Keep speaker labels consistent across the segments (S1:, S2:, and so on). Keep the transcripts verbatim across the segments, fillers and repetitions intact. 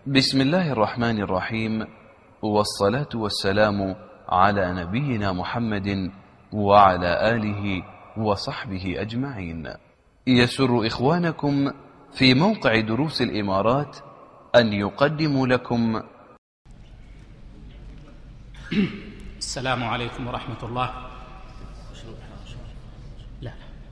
S1: بسم الله الرحمن الرحيم، والصلاة والسلام على نبينا محمد وعلى آله وصحبه أجمعين. يسر إخوانكم في موقع دروس الإمارات أن يقدموا لكم
S2: السلام عليكم ورحمة الله. لا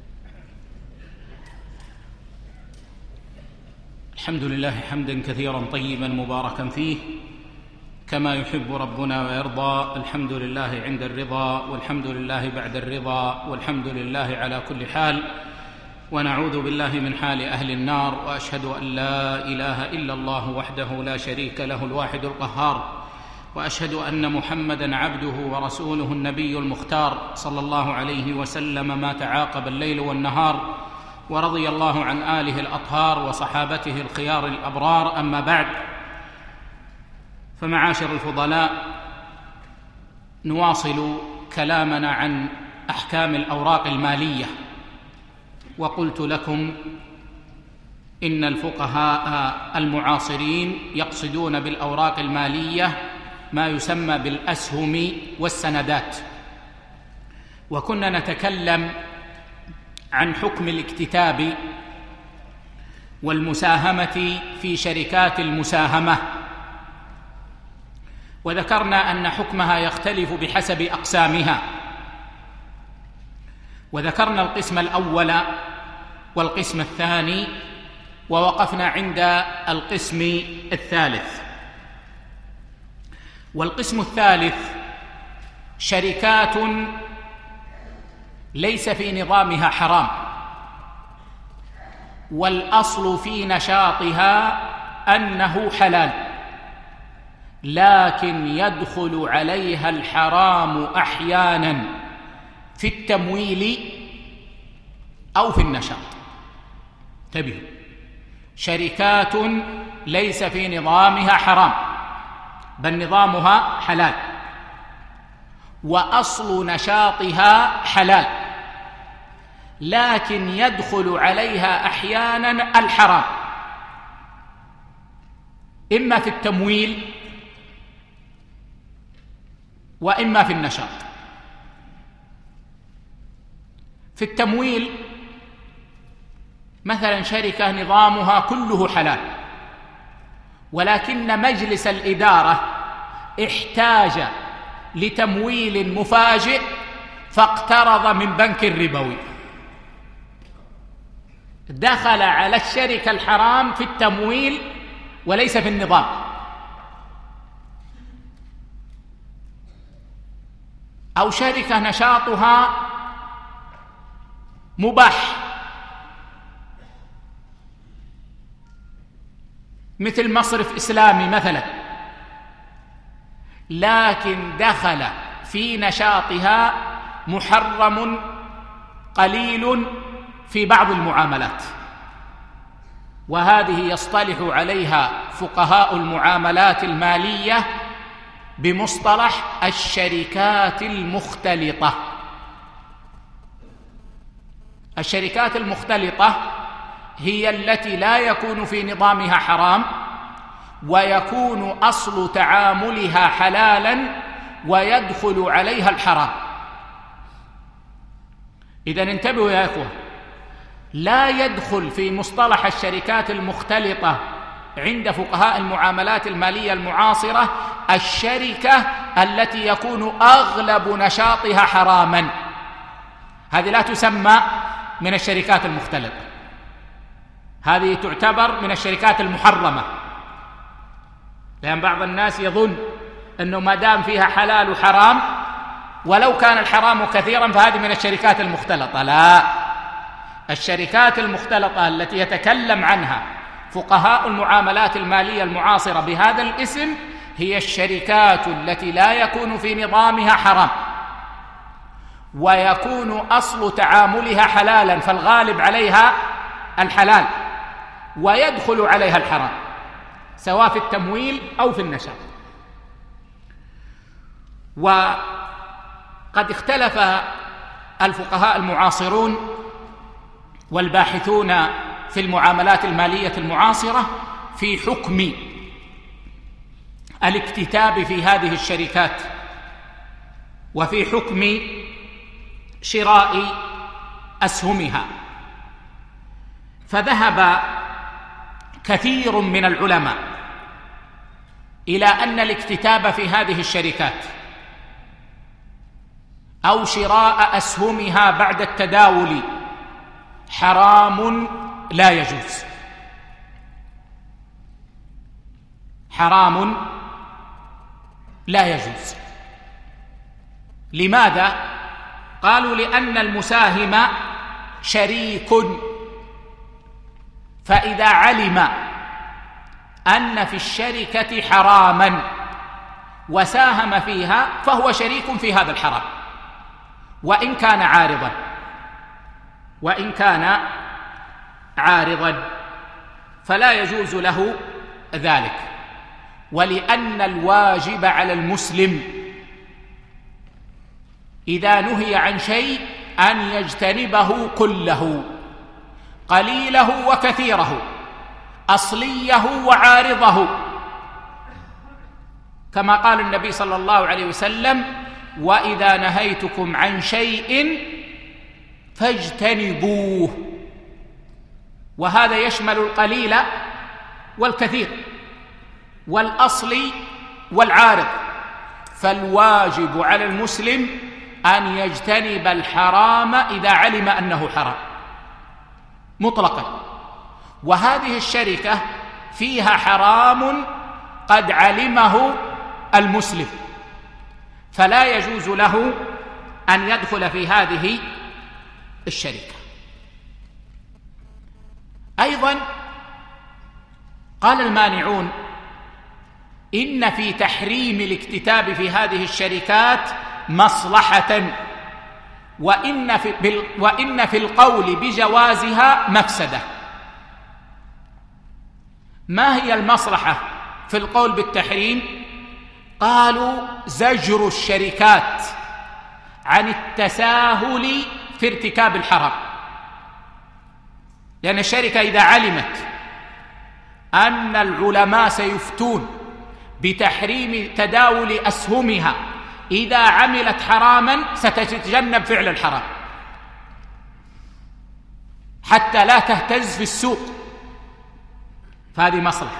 S2: الحمد لله حمدا كثيرا طيبا مباركا فيه كما يحب ربنا ويرضى. الحمد لله عند الرضا، والحمد لله بعد الرضا، والحمد لله على كل حال، ونعوذ بالله من حال أهل النار. وأشهد أن لا إله إلا الله وحده لا شريك له الواحد القهار، وأشهد أن محمدًا عبده ورسوله النبي المختار صلى الله عليه وسلم ما تعاقب الليل والنهار، ورضي الله عن آله الأطهار وصحابته الخيار الأبرار. أما بعد، فمعاشر الفضلاء، نواصل كلامنا عن أحكام الأوراق المالية. وقلت لكم إن الفقهاء المعاصرين يقصدون بالأوراق المالية ما يسمى بالأسهم والسندات، وكنا نتكلم عن حكم الاكتتاب والمساهمة في شركات المساهمة، وذكرنا أن حكمها يختلف بحسب أقسامها، وذكرنا القسم الأول والقسم الثاني، ووقفنا عند القسم الثالث. والقسم الثالث شركات ليس في نظامها حرام، والأصل في نشاطها أنه حلال، لكن يدخل عليها الحرام أحياناً في التمويل أو في النشاط. انتبهوا، شركات ليس في نظامها حرام بل نظامها حلال، وأصل نشاطها حلال، لكن يدخل عليها أحياناً الحرام، إما في التمويل وإما في النشاط. في التمويل مثلا شركة نظامها كله حلال، ولكن مجلس الإدارة احتاج لتمويل مفاجئ فاقترض من بنك ربوي، دخل على الشركة الحرام في التمويل وليس في النظام. أو شركة نشاطها مباح مثل مصرف إسلامي مثلا، لكن دخل في نشاطها محرم قليل في بعض المعاملات، وهذه يصطلح عليها فقهاء المعاملات المالية بمصطلح الشركات المختلطة. الشركات المختلطة هي التي لا يكون في نظامها حرام، ويكون أصل تعاملها حلالاً ويدخل عليها الحرام. إذن انتبهوا يا أخوة، لا يدخل في مصطلح الشركات المختلطة عند فقهاء المعاملات المالية المعاصرة الشركة التي يكون أغلب نشاطها حراماً، هذه لا تسمى من الشركات المختلطة، هذه تعتبر من الشركات المحرمة، لأن بعض الناس يظن أنه ما دام فيها حلال وحرام ولو كان الحرام كثيرا فهذه من الشركات المختلطة. لا، الشركات المختلطة التي يتكلم عنها فقهاء المعاملات المالية المعاصرة بهذا الاسم هي الشركات التي لا يكون في نظامها حرام، ويكون أصل تعاملها حلالا، فالغالب عليها الحلال ويدخل عليها الحرام، سواء في التمويل أو في النشاط. وقد اختلف الفقهاء المعاصرون والباحثون في المعاملات المالية المعاصرة في حكم الاكتتاب في هذه الشركات وفي حكم شراء أسهمها. فذهب كثير من العلماء إلى أن الاكتتاب في هذه الشركات أو شراء أسهمها بعد التداول حرام لا يجوز، حرام لا يجوز. لماذا؟ قالوا لأن المساهم شريك، فإذا علم أن في الشركة حراما وساهم فيها فهو شريك في هذا الحرام، وإن كان عارضا وإن كان عارضا فلا يجوز له ذلك. ولأن الواجب على المسلم إذا نهي عن شيء أن يجتنبه كله، قليله وكثيره، أصليه وعارضه، كما قال النبي صلى الله عليه وسلم: وإذا نهيتكم عن شيء فاجتنبوه. وهذا يشمل القليل والكثير والأصل والعارض. فالواجب على المسلم أن يجتنب الحرام إذا علم أنه حرام مطلقا. وهذه الشركة فيها حرام قد علمه المسلم، فلا يجوز له أن يدخل في هذه الشركة. أيضا قال المانعون إن في تحريم الاكتتاب في هذه الشركات مصلحة، وإن في, وإن في القول بجوازها مفسدة. ما هي المصلحة في القول بالتحريم؟ قالوا زجر الشركات عن التساهل في ارتكاب الحرام، لأن الشركة إذا علمت أن العلماء سيفتون بتحريم تداول أسهمها إذا عملت حراما ستتجنب فعل الحرام حتى لا تهتز في السوق، فهذه مصلحة.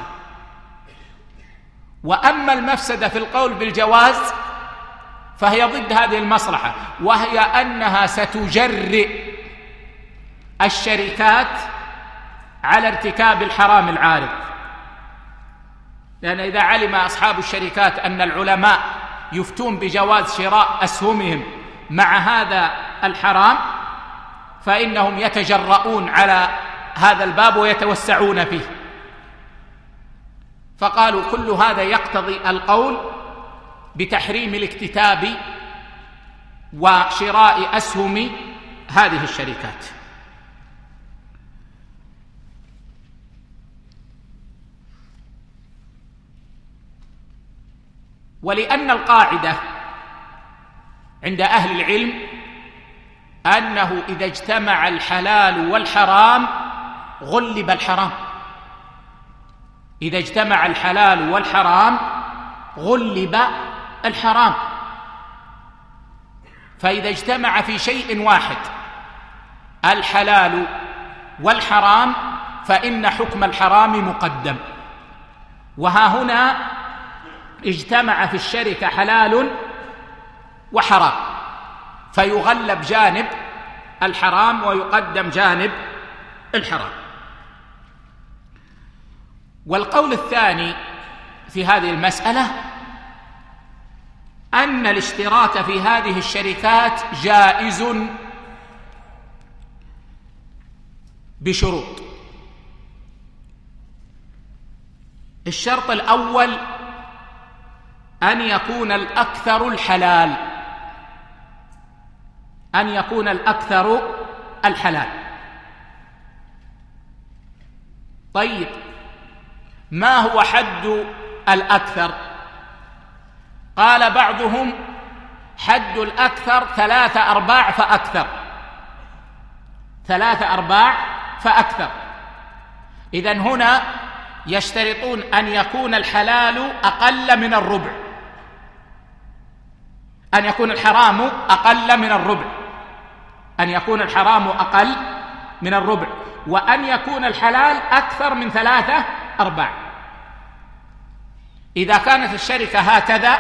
S2: وأما المفسدة في القول بالجواز فهي ضد هذه المصلحة، وهي أنها ستجرئ الشركات على ارتكاب الحرام العارض. لأن إذا علم أصحاب الشركات أن العلماء يفتون بجواز شراء أسهمهم مع هذا الحرام فإنهم يتجرؤون على هذا الباب ويتوسعون فيه. فقالوا كل هذا يقتضي القول بتحريم الاكتتاب وشراء أسهم هذه الشركات. ولأن القاعدة عند أهل العلم أنه إذا اجتمع الحلال والحرام غلب الحرام، إذا اجتمع الحلال والحرام غلب الحرام. فإذا اجتمع في شيء واحد الحلال والحرام فإن حكم الحرام مقدم. وها هنا اجتمع في الشركة حلال وحرام فيغلب جانب الحرام ويقدم جانب الحرام. والقول الثاني في هذه المسألة أن الاشتراك في هذه الشركات جائز بشروط. الشرط الأول أن يكون الأكثر الحلال، أن يكون الأكثر الحلال. طيب، ما هو حد الأكثر؟ قال بعضهم حد الأكثر ثلاثة أرباع فأكثر، ثلاثة أرباع فأكثر. إذن هنا يشترطون أن يكون الحلال أقل من الربع، أن يكون الحرام أقل من الربع، أن يكون الحرام أقل من الربع، وأن يكون الحلال أكثر من ثلاثة أرباع. إذا كانت الشركة هكذا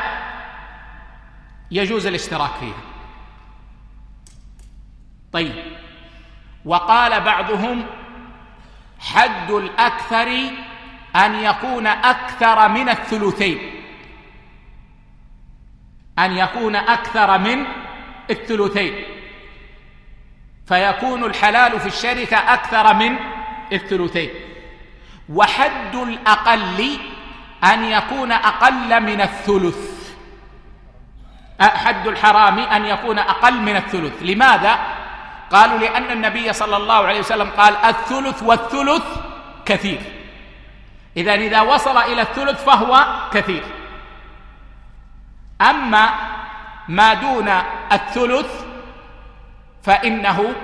S2: يجوز الاشتراك فيها. طيب، وقال بعضهم حد الأكثر أن يكون أكثر من الثلثين، أن يكون أكثر من الثلثين، فيكون الحلال في الشركة أكثر من الثلثين. وحد الأقل أن يكون أقل من الثلث، حد الحرام أن يكون أقل من الثلث. لماذا؟ قالوا لأن النبي صلى الله عليه وسلم قال الثلث والثلث كثير، إذن إذا وصل إلى الثلث فهو كثير. أما ما دون الثلث فإنه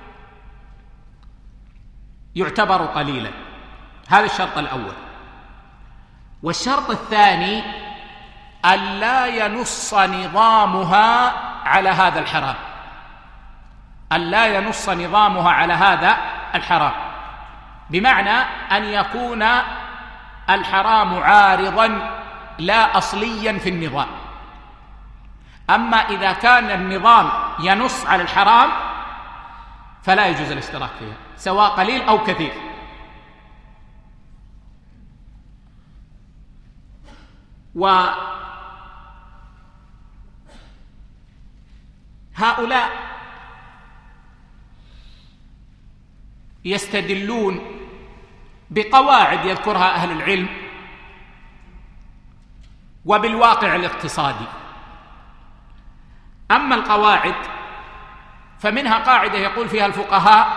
S2: يعتبر قليلا. هذا الشرط الأول. والشرط الثاني ألا ينص نظامها على هذا الحرام، ألا ينص نظامها على هذا الحرام، بمعنى أن يكون الحرام عارضا لا أصليا في النظام. أما إذا كان النظام ينص على الحرام فلا يجوز الاشتراك فيها سواء قليل أو كثير. وهؤلاء يستدلون بقواعد يذكرها أهل العلم وبالواقع الاقتصادي. أما القواعد فمنها قاعدة يقول فيها الفقهاء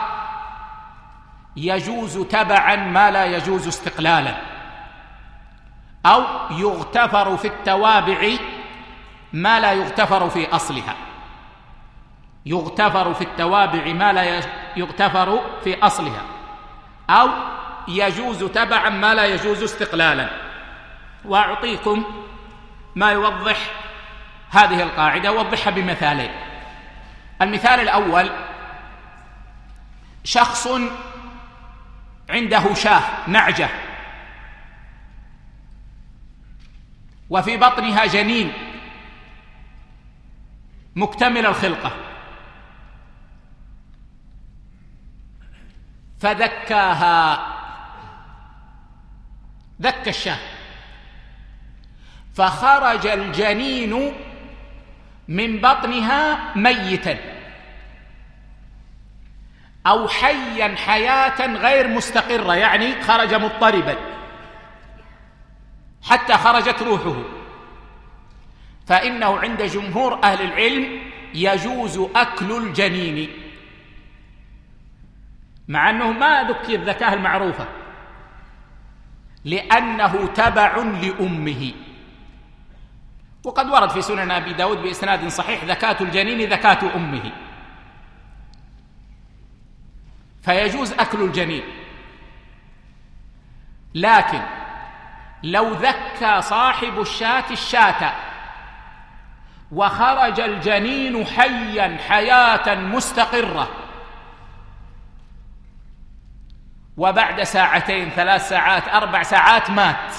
S2: يجوز تبعا ما لا يجوز استقلالا، أو يغتفر في التوابع ما لا يغتفر في أصلها، يغتفر في التوابع ما لا يغتفر في أصلها، أو يجوز تبعا ما لا يجوز استقلالا. وأعطيكم ما يوضح هذه القاعدة، أوضحها بمثالين. المثال الأول: شخص عنده شاة نعجة وفي بطنها جنين مكتمل الخلقة، فذكاها، ذك الشاة، فخرج الجنين من بطنها ميتا أو حيا حياة غير مستقرة، يعني خرج مضطربا حتى خرجت روحه، فإنه عند جمهور أهل العلم يجوز أكل الجنين، مع أنه ما ذكي الذكاء المعروفة، لأنه تبع لأمه. وقد ورد في سنن أبي داود بإسناد صحيح زكاة الجنين زكاة أمه، فيجوز أكل الجنين. لكن لو ذكى صاحب الشاة الشاة وخرج الجنين حيا حياة مستقرة وبعد ساعتين ثلاث ساعات أربع ساعات مات،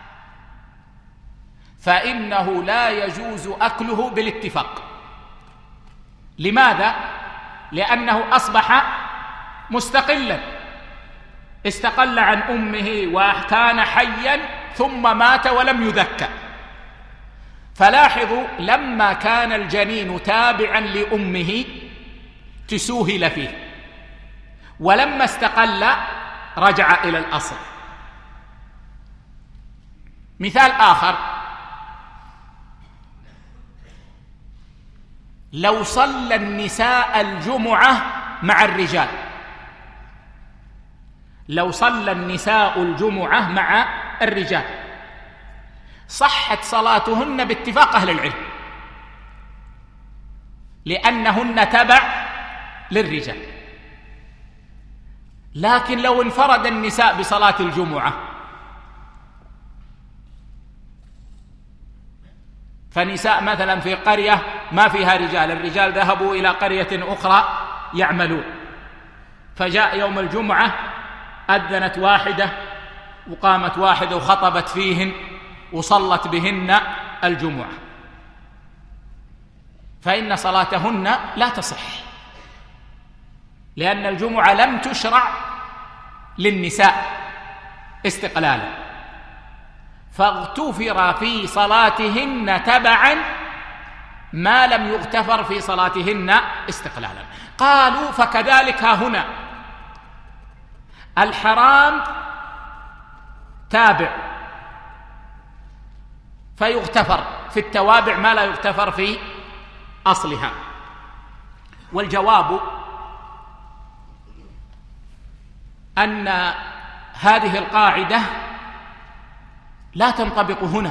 S2: فإنه لا يجوز أكله بالاتفاق. لماذا؟ لأنه أصبح مستقلا، استقل عن أمه وكان حيا ثم مات ولم يذكى. فلاحظوا لما كان الجنين تابعا لأمه تسوهل فيه، ولما استقل رجع إلى الأصل. مثال آخر: لو صلى النساء الجمعة مع الرجال، لو صلى النساء الجمعة مع الرجال صحت صلاتهن باتفاق أهل العلم، لأنهن تبع للرجال. لكن لو انفرد النساء بصلاة الجمعة فنساء مثلا في قرية ما فيها رجال، الرجال ذهبوا إلى قرية أخرى يعملون، فجاء يوم الجمعة أذنت واحدة وقامت واحدة وخطبت فيهن وصلت بهن الجمعة، فإن صلاتهن لا تصح، لأن الجمعة لم تشرع للنساء استقلالا، فاغتفر في صلاتهن تبعا ما لم يغتفر في صلاتهن استقلالا. قالوا فكذلك ها هنا الحرام تابع فيغتفر في التوابع ما لا يغتفر في أصلها. والجواب أن هذه القاعدة لا تنطبق هنا،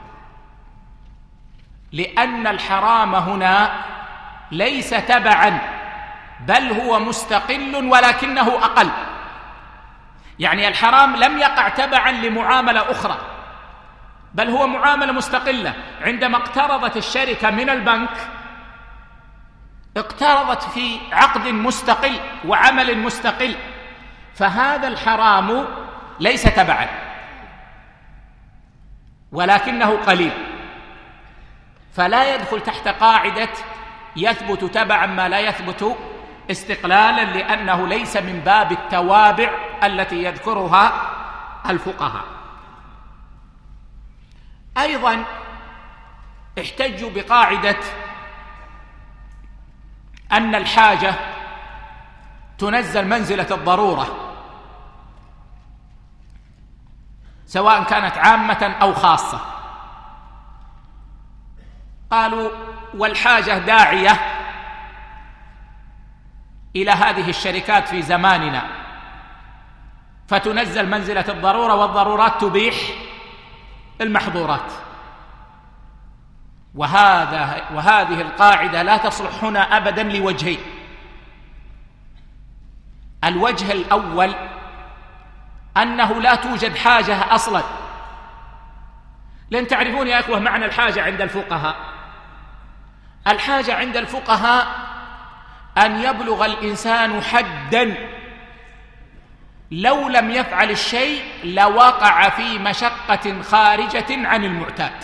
S2: لأن الحرام هنا ليس تبعا بل هو مستقل ولكنه أقل، يعني الحرام لم يقع تبعا لمعاملة أخرى بل هو معاملة مستقلة. عندما اقترضت الشركة من البنك اقترضت في عقد مستقل وعمل مستقل، فهذا الحرام ليس تبعا ولكنه قليل، فلا يدخل تحت قاعدة يثبت تبعا ما لا يثبت استقلالا، لأنه ليس من باب التوابع التي يذكرها الفقهاء. أيضا احتجوا بقاعدة أن الحاجة تنزل منزلة الضرورة سواء كانت عامة أو خاصة. قالوا والحاجة داعية إلى هذه الشركات في زماننا فتنزل منزلة الضرورة، والضرورات تبيح المحظورات، وهذا وهذه القاعدة لا تصلح هنا أبدا لوجهين. الوجه الأول أنه لا توجد حاجة أصلا، لأن تعرفون يا أخوة معنى الحاجة عند الفقهاء. الحاجة عند الفقهاء أن يبلغ الإنسان حدا لو لم يفعل الشيء لوقع في مشقة خارجة عن المعتاد.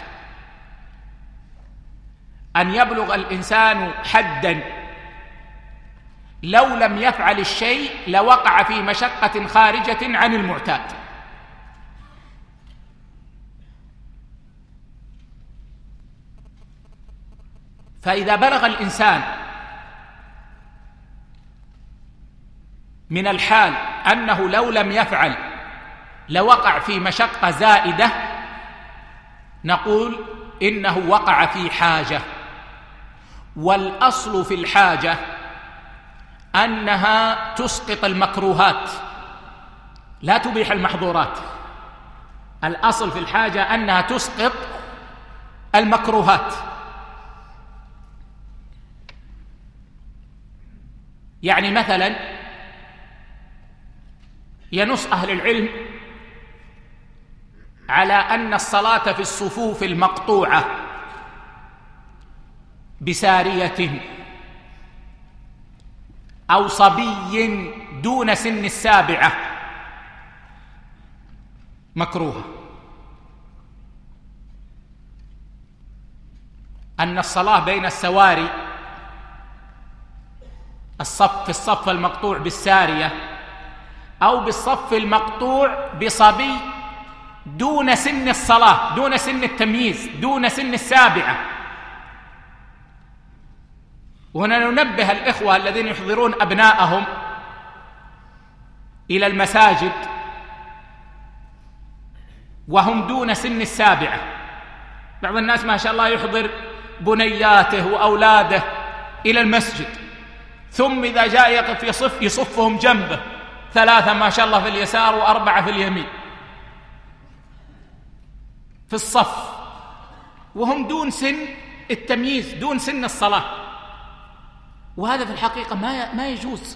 S2: أن يبلغ الإنسان حدا لو لم يفعل الشيء لوقع في مشقة خارجة عن المعتاد. فإذا بلغ الإنسان من الحال أنه لو لم يفعل لوقع في مشقة زائدة، نقول إنه وقع في حاجة. والأصل في الحاجة أنها تسقط المكروهات لا تبيح المحظورات. الأصل في الحاجة أنها تسقط المكروهات. يعني مثلا ينص أهل العلم على أن الصلاة في الصفوف المقطوعة بسارية أو صبي دون سن السابعة مكروهة، أن الصلاة بين السواري الصف في الصف المقطوع بالسارية أو بالصف المقطوع بصبي دون سن الصلاة، دون سن التمييز، دون سن السابعة. وهنا ننبه الإخوة الذين يحضرون أبناءهم إلى المساجد وهم دون سن السابعة. بعض الناس ما شاء الله يحضر بنياته وأولاده إلى المسجد، ثم إذا جاء يقف يصف يصفهم جنبه، ثلاثة ما شاء الله في اليسار وأربعة في اليمين في الصف، وهم دون سن التمييز، دون سن الصلاة. وهذا في الحقيقة ما ما يجوز،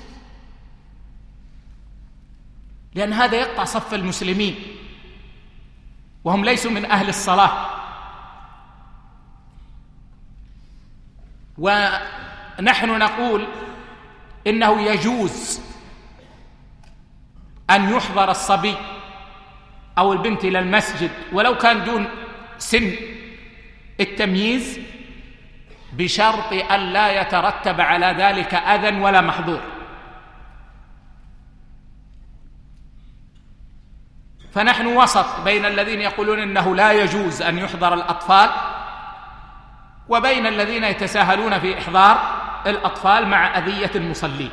S2: لأن هذا يقطع صف المسلمين وهم ليسوا من أهل الصلاة. ونحن نقول إنه يجوز أن يحضر الصبي أو البنت إلى المسجد ولو كان دون سن التمييز، بشرط أن لا يترتب على ذلك أذى ولا محظور. فنحن وسط بين الذين يقولون إنه لا يجوز أن يحضر الأطفال وبين الذين يتساهلون في إحضار الأطفال مع أذية المصلين.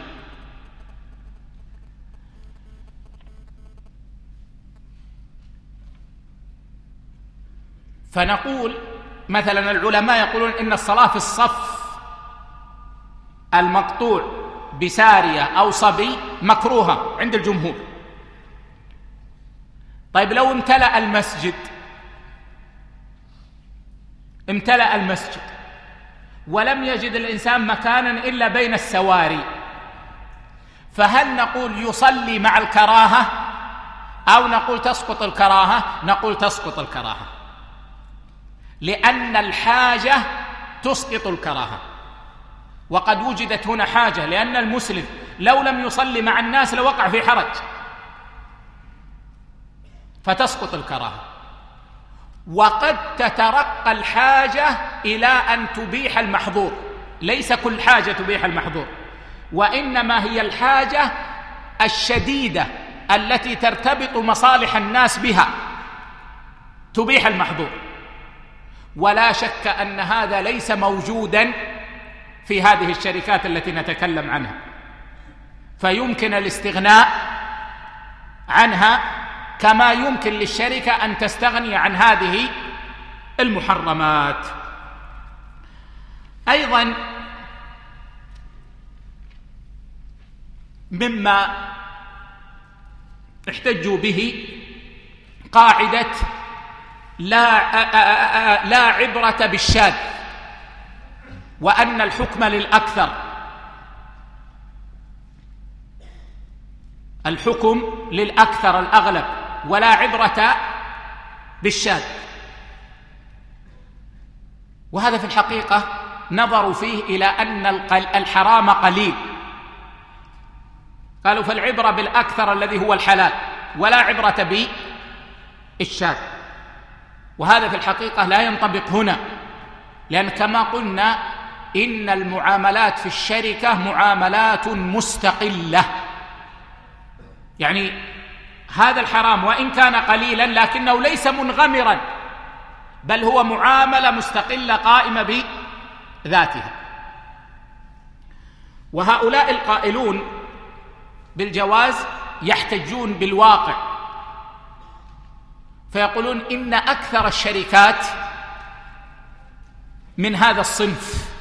S2: فنقول مثلا العلماء يقولون إن الصلاة في الصف المقطوع بسارية أو صبي مكروهة عند الجمهور. طيب لو امتلأ المسجد امتلأ المسجد ولم يجد الإنسان مكانا إلا بين السواري، فهل نقول يصلي مع الكراهة أو نقول تسقط الكراهة؟ نقول تسقط الكراهة، لأن الحاجة تسقط الكراهة، وقد وجدت هنا حاجة، لأن المسلم لو لم يصلي مع الناس لوقع في حرج، فتسقط الكراهة. وقد تترقى الحاجة إلى أن تبيح المحظور، ليس كل حاجة تبيح المحظور، وإنما هي الحاجة الشديدة التي ترتبط مصالح الناس بها تبيح المحظور. ولا شك أن هذا ليس موجوداً في هذه الشركات التي نتكلم عنها، فيمكن الاستغناء عنها كما يمكن للشركة أن تستغني عن هذه المحرمات. أيضاً مما احتجوا به قاعدة لا لا عبرة بالشاذ، وأن الحكم للأكثر، الحكم للأكثر الأغلب، ولا عبرة بالشاذ. وهذا في الحقيقة نظروا فيه إلى أن الحرام قليل، قالوا فالعبرة بالأكثر الذي هو الحلال، ولا عبرة بالشاذ. وهذا في الحقيقة لا ينطبق هنا، لأن كما قلنا إن المعاملات في الشركة معاملات مستقلة، يعني هذا الحرام وإن كان قليلا لكنه ليس منغمرا، بل هو معاملة مستقلة قائمة بذاتها. وهؤلاء القائلون بالجواز يحتجون بالواقع، فيقولون إن أكثر الشركات من هذا الصنف،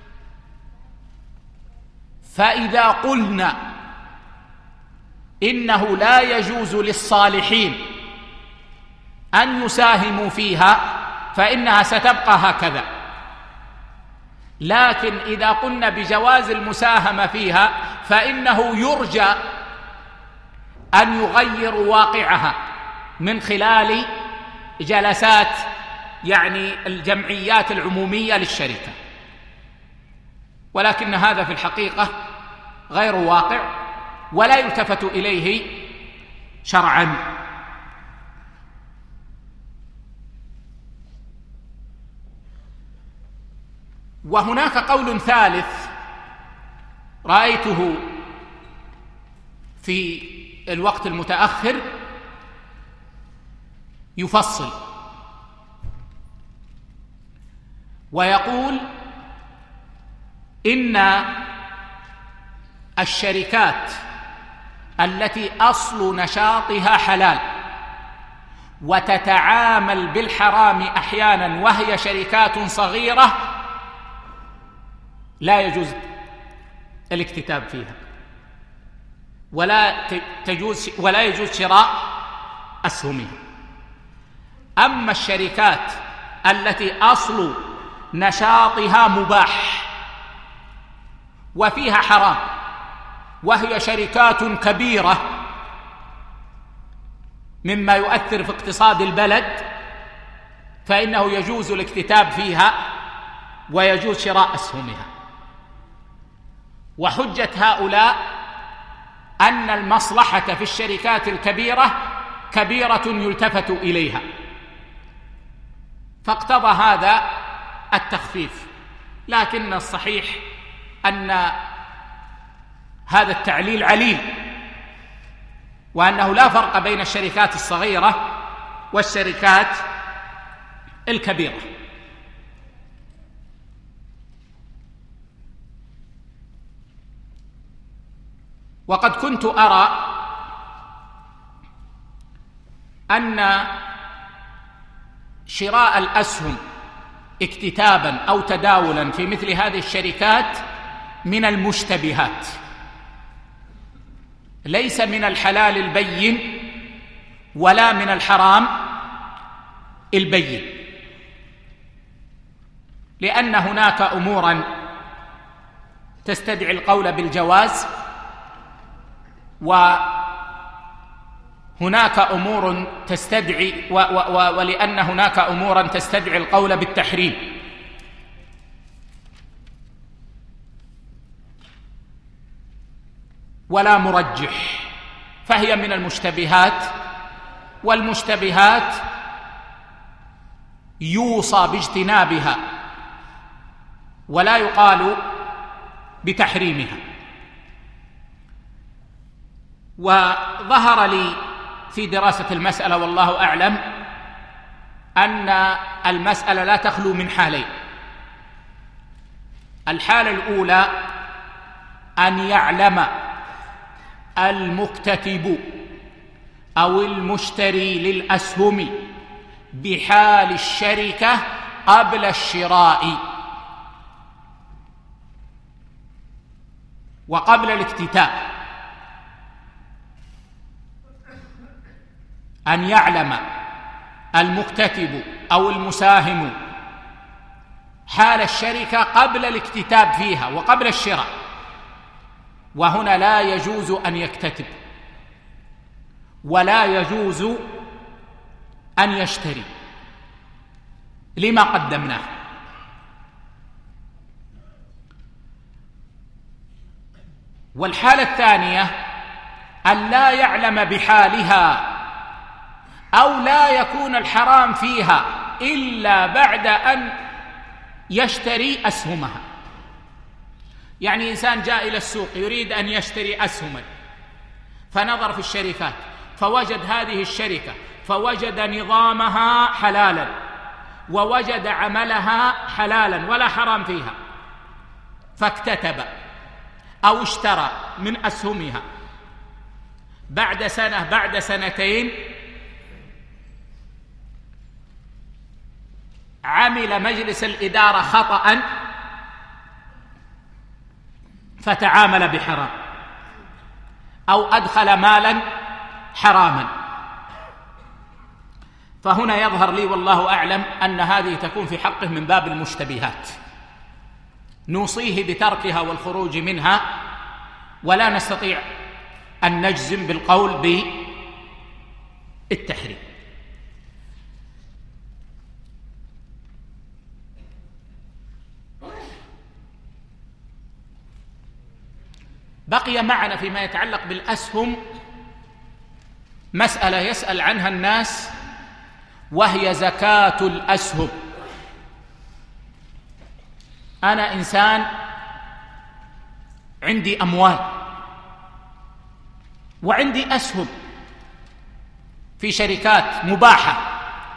S2: فإذا قلنا إنه لا يجوز للصالحين أن يساهموا فيها فإنها ستبقى هكذا. لكن إذا قلنا بجواز المساهمة فيها فإنه يرجى أن يغير واقعها من خلال جلسات يعني الجمعيات العمومية للشركة، ولكن هذا في الحقيقة غير واقع ولا يلتفت إليه شرعاً. وهناك قول ثالث رأيته في الوقت المتأخر يفصل ويقول إن الشركات التي أصل نشاطها حلال وتتعامل بالحرام أحيانا وهي شركات صغيرة لا يجوز الاكتتاب فيها، ولا تجوز ولا يجوز شراء أسهمها. أما الشركات التي أصل نشاطها مباح وفيها حرام وهي شركات كبيرة مما يؤثر في اقتصاد البلد، فإنه يجوز الاكتتاب فيها ويجوز شراء أسهمها. وحجة هؤلاء أن المصلحة في الشركات الكبيرة كبيرة يلتفت إليها، فاقتضى هذا التخفيف. لكن الصحيح أن هذا التعليل عليل، وأنه لا فرق بين الشركات الصغيرة والشركات الكبيرة. وقد كنت أرى أن شراء الأسهم اكتتابا أو تداولا في مثل هذه الشركات من المشتبهات، ليس من الحلال البين ولا من الحرام البين، لأن هناك أمورا تستدعي القول بالجواز، وهناك أمور تستدعي و و ولأن هناك أمورا تستدعي القول بالتحريم. ولا مرجح، فهي من المشتبهات، والمشتبهات يوصى باجتنابها ولا يقال بتحريمها. وظهر لي في دراسة المسألة والله أعلم أن المسألة لا تخلو من حالين. الحالة الأولى أن يعلم المكتتب أو المشتري للأسهم بحال الشركة قبل الشراء وقبل الاكتتاب، أن يعلم المكتتب أو المساهم حال الشركة قبل الاكتتاب فيها وقبل الشراء. وهنا لا يجوز أن يكتتب ولا يجوز أن يشتري لما قدمناه. والحالة الثانية أن لا يعلم بحالها أو لا يكون الحرام فيها إلا بعد أن يشتري أسهمها. يعني إنسان جاء إلى السوق يريد أن يشتري أسهما، فنظر في الشركات فوجد هذه الشركة، فوجد نظامها حلالا ووجد عملها حلالا ولا حرام فيها، فاكتتب أو اشترى من أسهمها بعد سنة بعد سنتين، عمل مجلس الإدارة خطأ فتعامل بحرام أو أدخل مالا حراما، فهنا يظهر لي والله أعلم أن هذه تكون في حقه من باب المشتبهات، نوصيه بتركها والخروج منها، ولا نستطيع أن نجزم بالقول بالتحريم. بقي معنا فيما يتعلق بالأسهم مسألة يسأل عنها الناس، وهي زكاة الأسهم. أنا إنسان عندي أموال وعندي أسهم في شركات مباحة،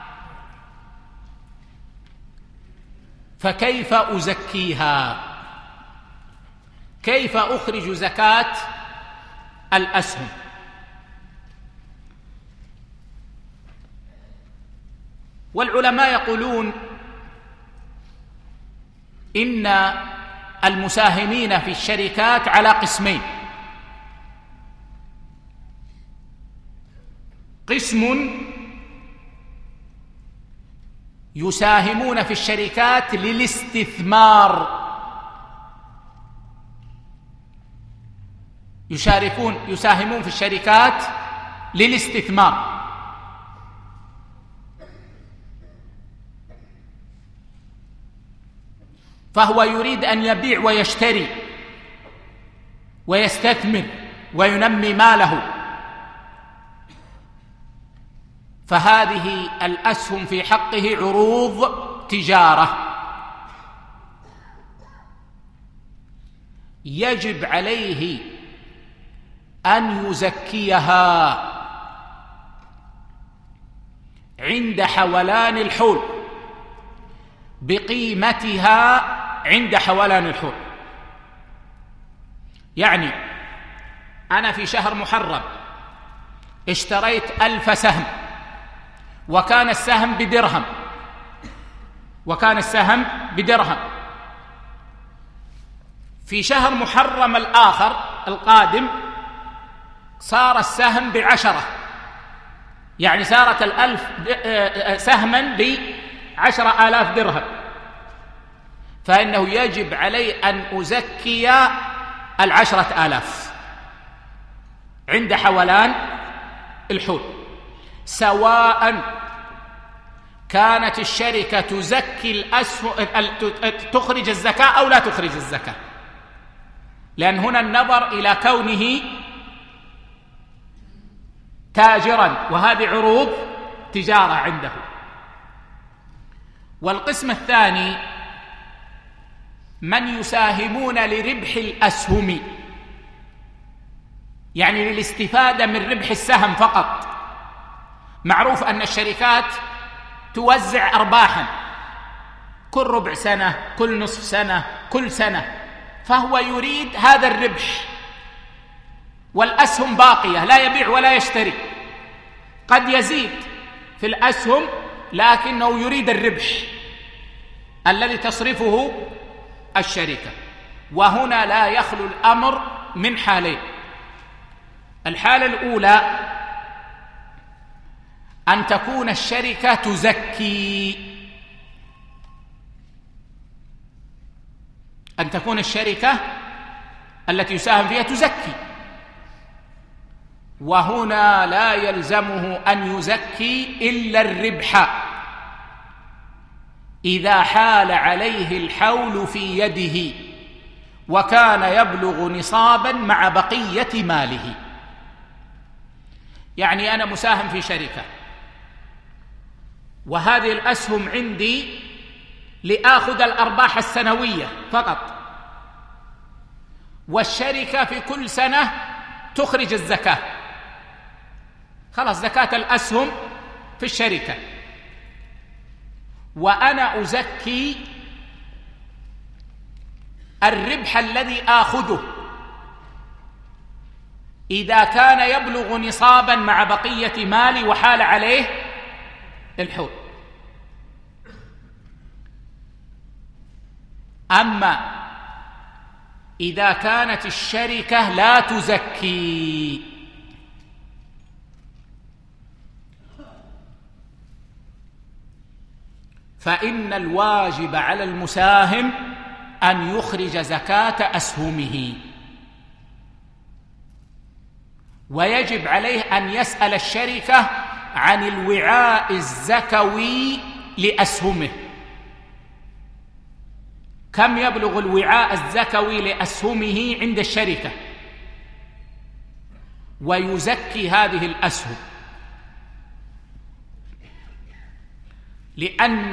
S2: فكيف أزكيها؟ كيف أخرج زكاة الأسهم؟ والعلماء يقولون إن المساهمين في الشركات على قسمين: قسم يساهمون في الشركات للاستثمار، يشاركون يساهمون في الشركات للاستثمار، فهو يريد أن يبيع ويشتري ويستثمر وينمي ماله. فهذه الأسهم في حقه عروض تجارة، يجب عليه أن يزكيها عند حولان الحول بقيمتها عند حولان الحول. يعني أنا في شهر محرم اشتريت ألف سهم، وكان السهم بدرهم وكان السهم بدرهم في شهر محرم الآخر القادم صار السهم بعشرة، يعني صارت الألف سهما بعشرة آلاف درهم، فإنه يجب علي أن أزكي العشرة آلاف عند حولان الحول، سواء كانت الشركة تزكي الأسهم تخرج الزكاة أو لا تخرج الزكاة، لأن هنا النظر إلى كونه تاجرا، وهذه عروض تجارة عنده. والقسم الثاني من يساهمون لربح الأسهم، يعني للاستفادة من ربح السهم فقط. معروف أن الشركات توزع أرباحا كل ربع سنة، كل نصف سنة، كل سنة، فهو يريد هذا الربح، والأسهم باقية لا يبيع ولا يشتري، قد يزيد في الأسهم لكنه يريد الربح الذي تصرفه الشركة. وهنا لا يخلو الأمر من حالين. الحالة الأولى أن تكون الشركة تزكي، أن تكون الشركة التي يساهم فيها تزكي، وهنا لا يلزمه أن يزكي إلا الربح إذا حال عليه الحول في يده وكان يبلغ نصابا مع بقية ماله. يعني أنا مساهم في شركة وهذه الأسهم عندي لآخذ الأرباح السنوية فقط، والشركة في كل سنة تخرج الزكاة، خلاص زكاة الأسهم في الشركة، وأنا أزكي الربح الذي آخذه إذا كان يبلغ نصابا مع بقية مالي وحال عليه الحول. أما إذا كانت الشركة لا تزكي فإن الواجب على المساهم أن يخرج زكاة أسهمه، ويجب عليه أن يسأل الشركة عن الوعاء الزكوي لأسهمه، كم يبلغ الوعاء الزكوي لأسهمه عند الشركة، ويزكي هذه الأسهم، لأن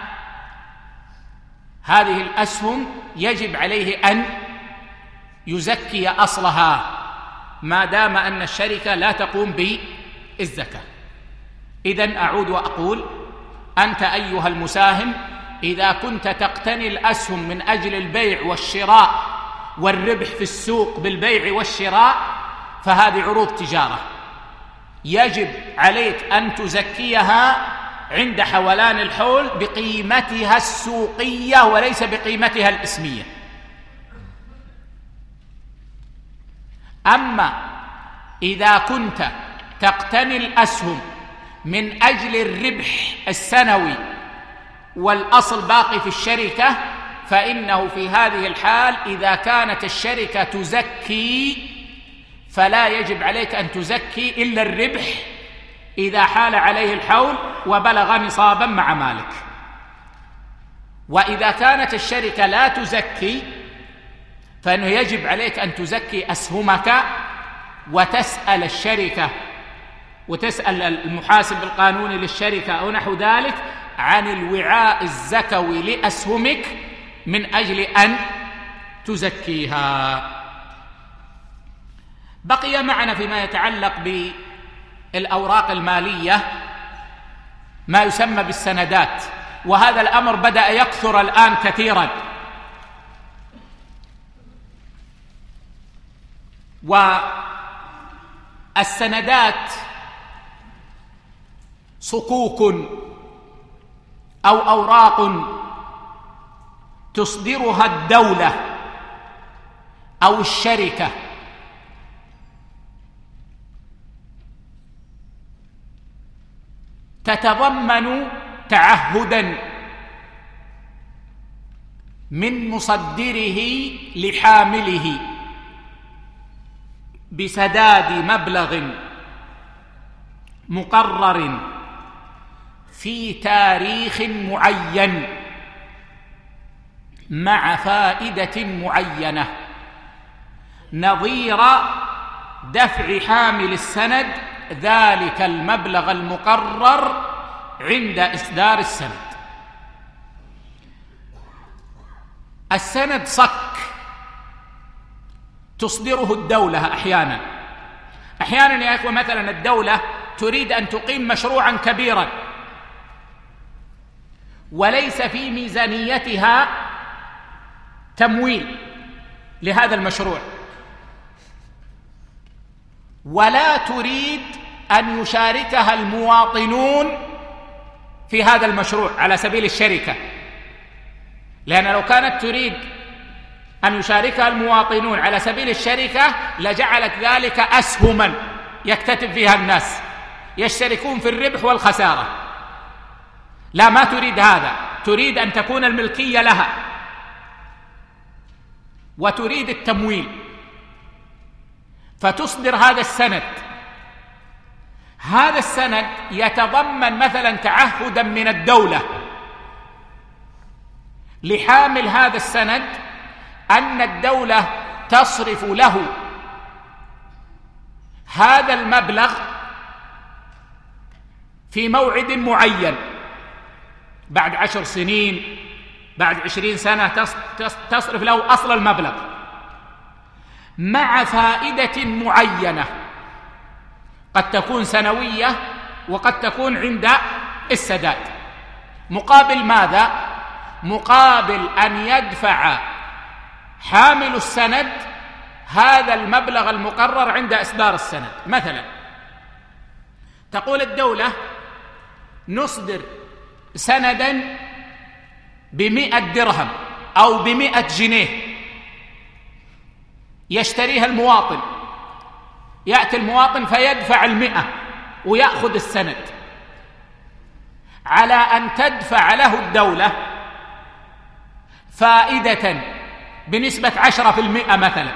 S2: هذه الأسهم يجب عليه أن يزكي أصلها ما دام أن الشركة لا تقوم بالزكاة. إذن أعود وأقول: أنت أيها المساهم إذا كنت تقتني الأسهم من أجل البيع والشراء والربح في السوق بالبيع والشراء فهذه عروض تجارة، يجب عليك أن تزكيها عند حولان الحول بقيمتها السوقية وليس بقيمتها الإسمية. أما إذا كنت تقتني الأسهم من أجل الربح السنوي والأصل باقي في الشركة فإنه في هذه الحال إذا كانت الشركة تزكي فلا يجب عليك أن تزكي إلا الربح إذا حال عليه الحول وبلغ نصابا مع مالك. وإذا كانت الشركة لا تزكي فإنه يجب عليك أن تزكي أسهمك وتسأل الشركة وتسأل المحاسب القانوني للشركة أو نحو ذلك عن الوعاء الزكوي لأسهمك من أجل أن تزكيها. بقي معنا فيما يتعلق بالأوراق المالية ما يسمى بالسندات، وهذا الأمر بدأ يكثر الآن كثيرا، والسندات صكوك أو أوراق تصدرها الدولة أو الشركة تتضمن تعهداً من مصدره لحامله بسداد مبلغ مقرر في تاريخ معين مع فائدة معينة نظير دفع حامل السند ذلك المبلغ المقرر عند إصدار السند. السند صك تصدره الدولة أحيانا أحيانا يا أخوة، مثلا الدولة تريد أن تقيم مشروعا كبيرا وليس في ميزانيتها تمويل لهذا المشروع، ولا تريد أن يشاركها المواطنون في هذا المشروع على سبيل الشركة، لأن لو كانت تريد أن يشاركها المواطنون على سبيل الشركة لجعلت ذلك أسهما يكتتب فيها الناس يشتركون في الربح والخسارة. لا، ما تريد هذا، تريد أن تكون الملكية لها وتريد التمويل، فتصدر هذا السند. هذا السند يتضمن مثلا تعهدا من الدولة لحامل هذا السند أن الدولة تصرف له هذا المبلغ في موعد معين، بعد عشر سنين، بعد عشرين سنة تصرف له أصل المبلغ مع فائدة معينة، قد تكون سنوية وقد تكون عند السداد. مقابل ماذا؟ مقابل أن يدفع حامل السند هذا المبلغ المقرر عند إصدار السند. مثلا تقول الدولة نصدر سندا بمئة درهم أو بمئة جنيه يشتريها المواطن، يأتي المواطن فيدفع المئة ويأخذ السند، على أن تدفع له الدولة فائدة بنسبة عشرة في المئة مثلا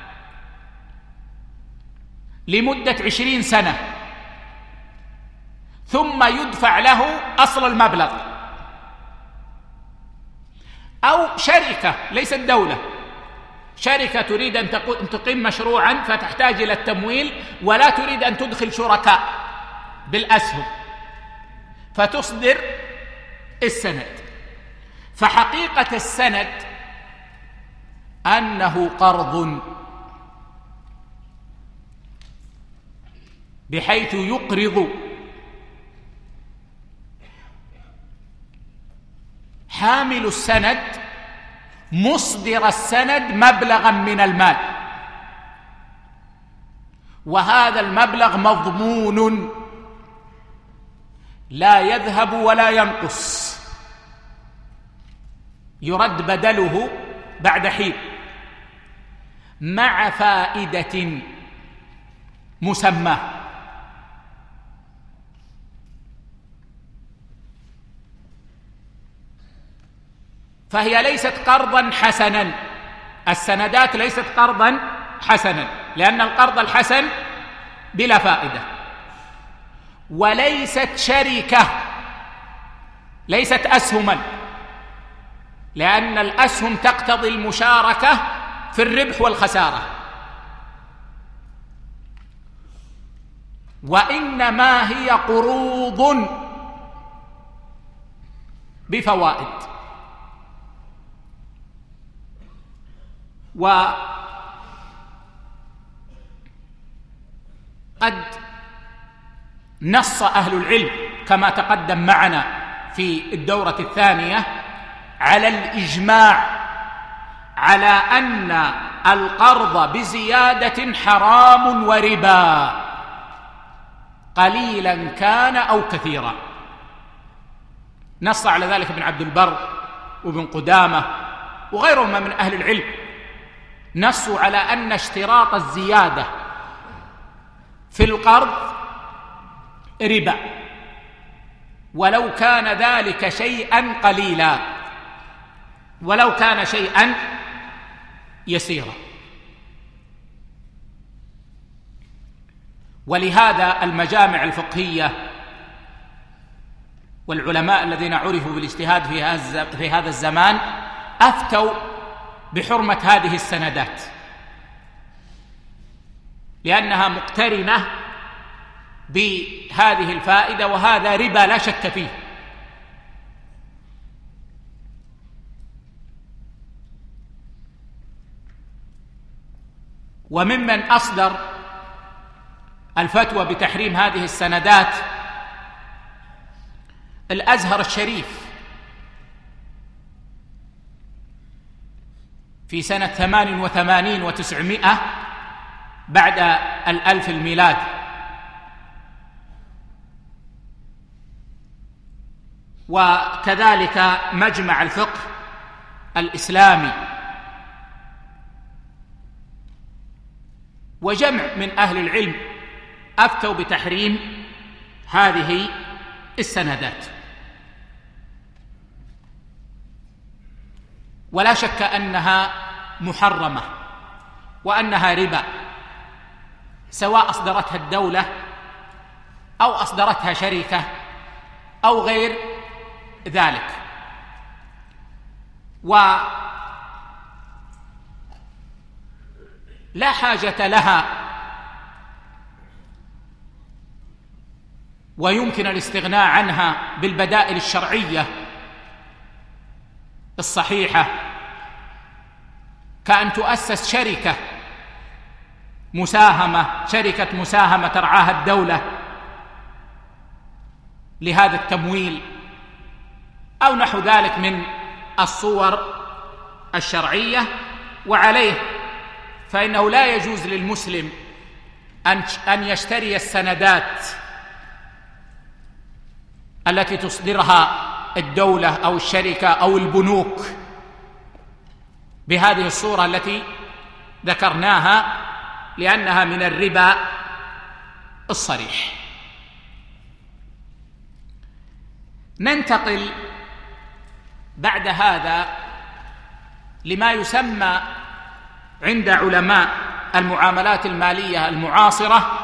S2: لمدة عشرين سنة، ثم يدفع له أصل المبلغ. أو شركة ليست دولة، شركة تريد أن تقيم مشروعا فتحتاج إلى التمويل ولا تريد أن تدخل شركاء بالأسهم فتصدر السند. فحقيقة السند أنه قرض، بحيث يقرض حامل السند مصدر السند مبلغا من المال، وهذا المبلغ مضمون لا يذهب ولا ينقص، يرد بدله بعد حين مع فائدة مسمى. فهي ليست قرضا حسنا، السندات ليست قرضا حسنا، لأن القرض الحسن بلا فائدة. وليست شركة، ليست أسهما، لأن الأسهم تقتضي المشاركة في الربح والخسارة، وإنما هي قروض بفوائد. وقد نص أهل العلم كما تقدم معنا في الدورة الثانية على الإجماع على أن القرض بزيادة حرام وربا، قليلا كان أو كثيرا. نص على ذلك ابن عبد البر وابن قدامة وغيرهم من أهل العلم، نصوا على أن اشتراط الزيادة في القرض ربا ولو كان ذلك شيئا قليلا، ولو كان شيئا يسيرا. ولهذا المجامع الفقهية والعلماء الذين عرفوا بالاجتهاد في هذا الزمان أفتوا بحرمة هذه السندات، لأنها مقترنة بهذه الفائدة، وهذا ربا لا شك فيه. وممن أصدر الفتوى بتحريم هذه السندات الأزهر الشريف في سنة ثمان وثمانين وتسعمائة بعد الألف الميلاد، وكذلك مجمع الفقه الإسلامي، وجمع من أهل العلم أفتوا بتحريم هذه السندات. ولا شك أنها محرمة وأنها ربا، سواء أصدرتها الدولة أو أصدرتها شركة أو غير ذلك. ولا حاجة لها، ويمكن الاستغناء عنها بالبدائل الشرعية الصحيحة، كأن تؤسس شركة مساهمة شركة مساهمة ترعاها الدولة لهذا التمويل أو نحو ذلك من الصور الشرعية. وعليه فإنه لا يجوز للمسلم أن يشتري السندات التي تصدرها الدولة أو الشركة أو البنوك بهذه الصورة التي ذكرناها، لأنها من الربا الصريح. ننتقل بعد هذا لما يسمى عند علماء المعاملات المالية المعاصرة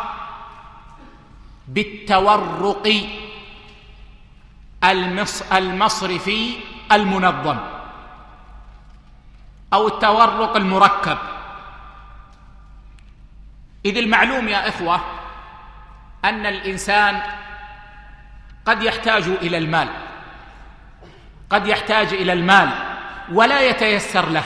S2: بالتورق المصرفي المنظم أو التورق المركب. إذ المعلوم يا إخوة أن الإنسان قد يحتاج إلى المال قد يحتاج إلى المال ولا يتيسر له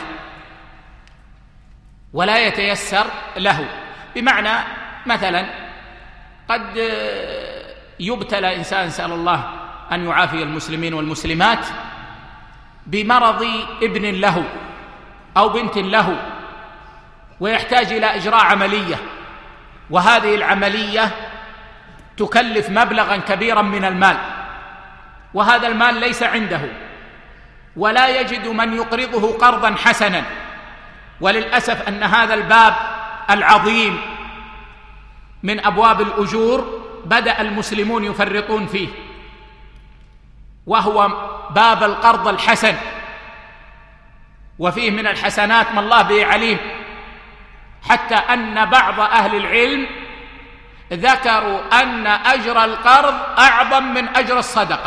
S2: ولا يتيسر له بمعنى مثلا قد يبتلى إنسان، نسأل الله أن يعافي المسلمين والمسلمات، بمرض ابن له أو بنت له، ويحتاج إلى إجراء عملية، وهذه العملية تكلف مبلغا كبيرا من المال، وهذا المال ليس عنده ولا يجد من يقرضه قرضا حسنا. وللأسف أن هذا الباب العظيم من أبواب الأجور بدأ المسلمون يفرطون فيه، وهو باب القرض الحسن، وفيه من الحسنات ما الله به عليم، حتى أن بعض أهل العلم ذكروا أن أجر القرض أعظم من أجر الصدقة،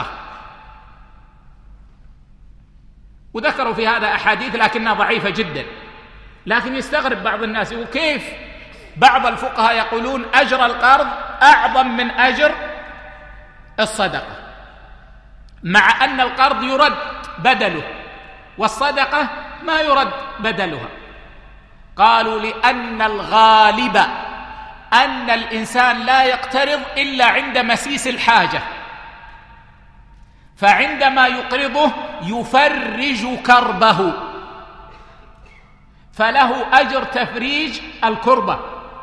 S2: وذكروا في هذا أحاديث لكنها ضعيفة جدا، لكن يستغرب بعض الناس، وكيف بعض الفقهاء يقولون أجر القرض أعظم من أجر الصدقة، مع أن القرض يرد بدله والصدقة ما يرد بدلها؟ قالوا لأن الغالب أن الإنسان لا يقترض إلا عند مسيس الحاجة، فعندما يقرضه يفرج كربه، فله أجر تفريج الكربة،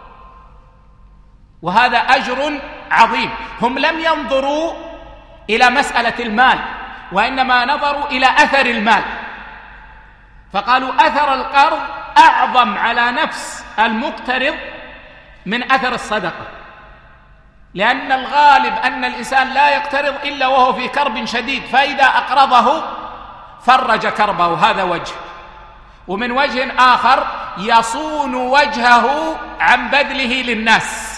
S2: وهذا أجر عظيم. هم لم ينظروا إلى مسألة المال، وإنما نظروا إلى أثر المال، فقالوا أثر القرض أعظم على نفس المقترض من أثر الصدقة، لأن الغالب أن الإنسان لا يقترض إلا وهو في كرب شديد، فإذا أقرضه فرج كربه، هذا وجه. ومن وجه آخر يصون وجهه عن بذله للناس،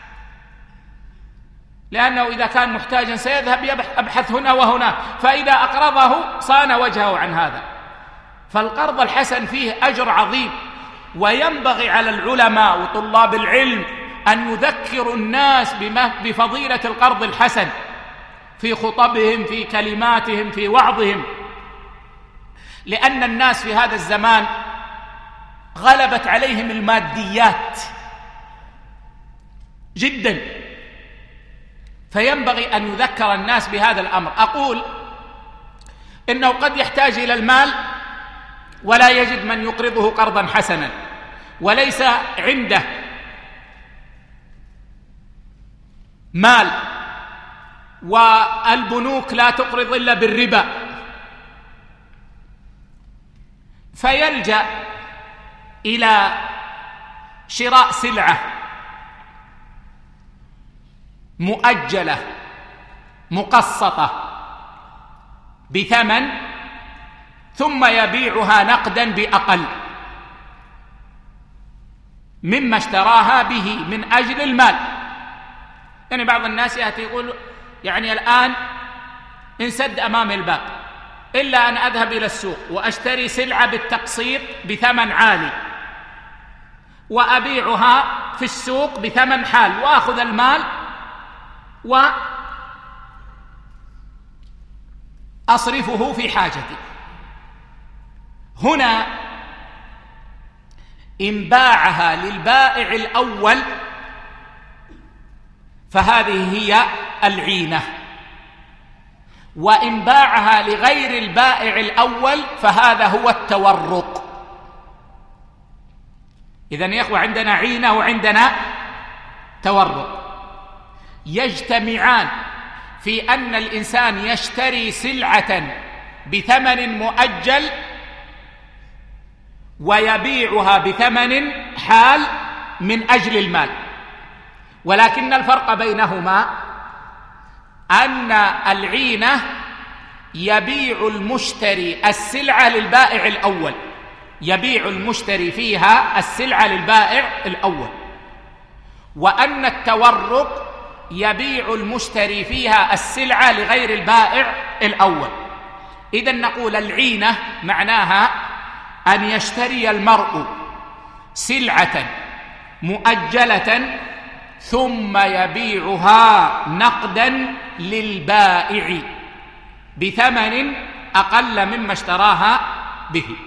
S2: لأنه إذا كان محتاجا سيذهب يبحث هنا وهناك، فإذا أقرضه صان وجهه عن هذا. فالقرض الحسن فيه أجر عظيم، وينبغي على العلماء وطلاب العلم أن يذكروا الناس بفضيلة القرض الحسن في خطبهم، في كلماتهم، في وعظهم، لأن الناس في هذا الزمان غلبت عليهم الماديات جدا، فينبغي أن يذكر الناس بهذا الأمر. أقول إنه قد يحتاج إلى المال ولا يجد من يقرضه قرضا حسنا، وليس عنده مال، والبنوك لا تقرض إلا بالربا، فيلجأ إلى شراء سلعة مؤجلة مقسطة بثمن، ثم يبيعها نقدا بأقل مما اشتراها به من أجل المال. يعني بعض الناس يأتي يقول يعني الآن انسد أمام الباب، إلا أن أذهب إلى السوق وأشتري سلعة بالتقسيط بثمن عالي وأبيعها في السوق بثمن حال، وأخذ المال وأصرفه في حاجتي. هنا إن باعها للبائع الأول فهذه هي العينة، وإن باعها لغير البائع الأول فهذا هو التورق. إذن يا أخوة عندنا عينة وعندنا تورق، يجتمعان في أن الإنسان يشتري سلعة بثمن مؤجل ويبيعها بثمن حال من أجل المال، ولكن الفرق بينهما أن العينة يبيع المشتري السلعة للبائع الأول، يبيع المشتري فيها السلعة للبائع الأول، وأن التورق يبيع المشتري فيها السلعة لغير البائع الأول. إذن نقول العينة معناها أن يشتري المرء سلعة مؤجلة ثم يبيعها نقدا للبائع بثمن أقل مما اشتراها به.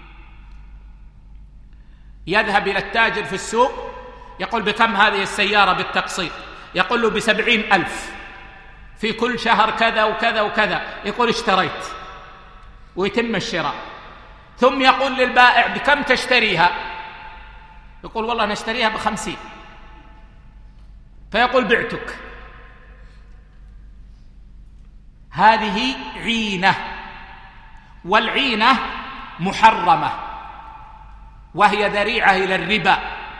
S2: يذهب إلى التاجر في السوق يقول بكم هذه السيارة بالتقسيط؟ يقول له بسبعين ألف في كل شهر كذا وكذا وكذا، يقول اشتريت، ويتم الشراء. ثم يقول للبائع بكم تشتريها؟ يقول والله نشتريها بخمسين، فيقول بعتك. هذه عينة، والعينة محرمة وهي ذريعة إلى الربا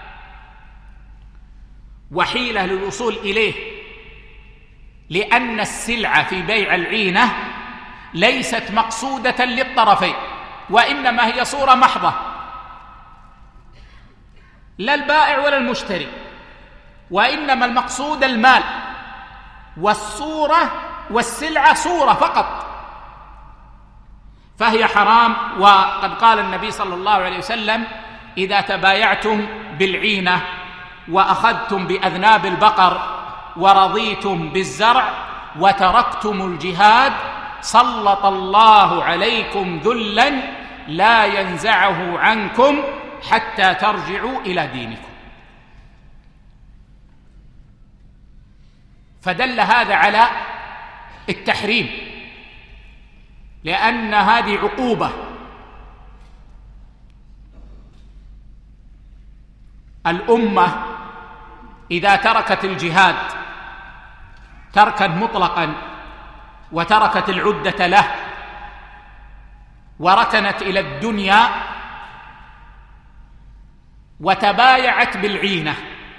S2: وحيلة للوصول إليه، لأن السلعة في بيع العينة ليست مقصودة للطرفين، وإنما هي صورة محضة، لا البائع ولا المشتري، وإنما المقصود المال، والصورة والسلعة صورة فقط، فهي حرام. وقد قال النبي صلى الله عليه وسلم إذا تبايعتم بالعينة وأخذتم بأذناب البقر ورضيتم بالزرع وتركتم الجهاد سلط الله عليكم ذلا لا ينزعه عنكم حتى ترجعوا إلى دينكم. فدل هذا على التحريم، لأن هذه عقوبة. الأمة إذا تركت الجهاد تركا مطلقا وتركت العدة له وركنت إلى الدنيا وتبايعت بالعينة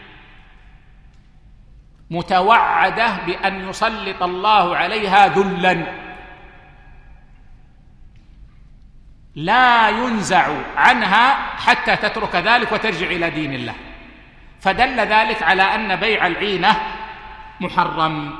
S2: متوعدة بأن يسلط الله عليها ذلا لا ينزع عنها حتى تترك ذلك وترجع إلى دين الله. فدل ذلك على أن بيع العينة محرم.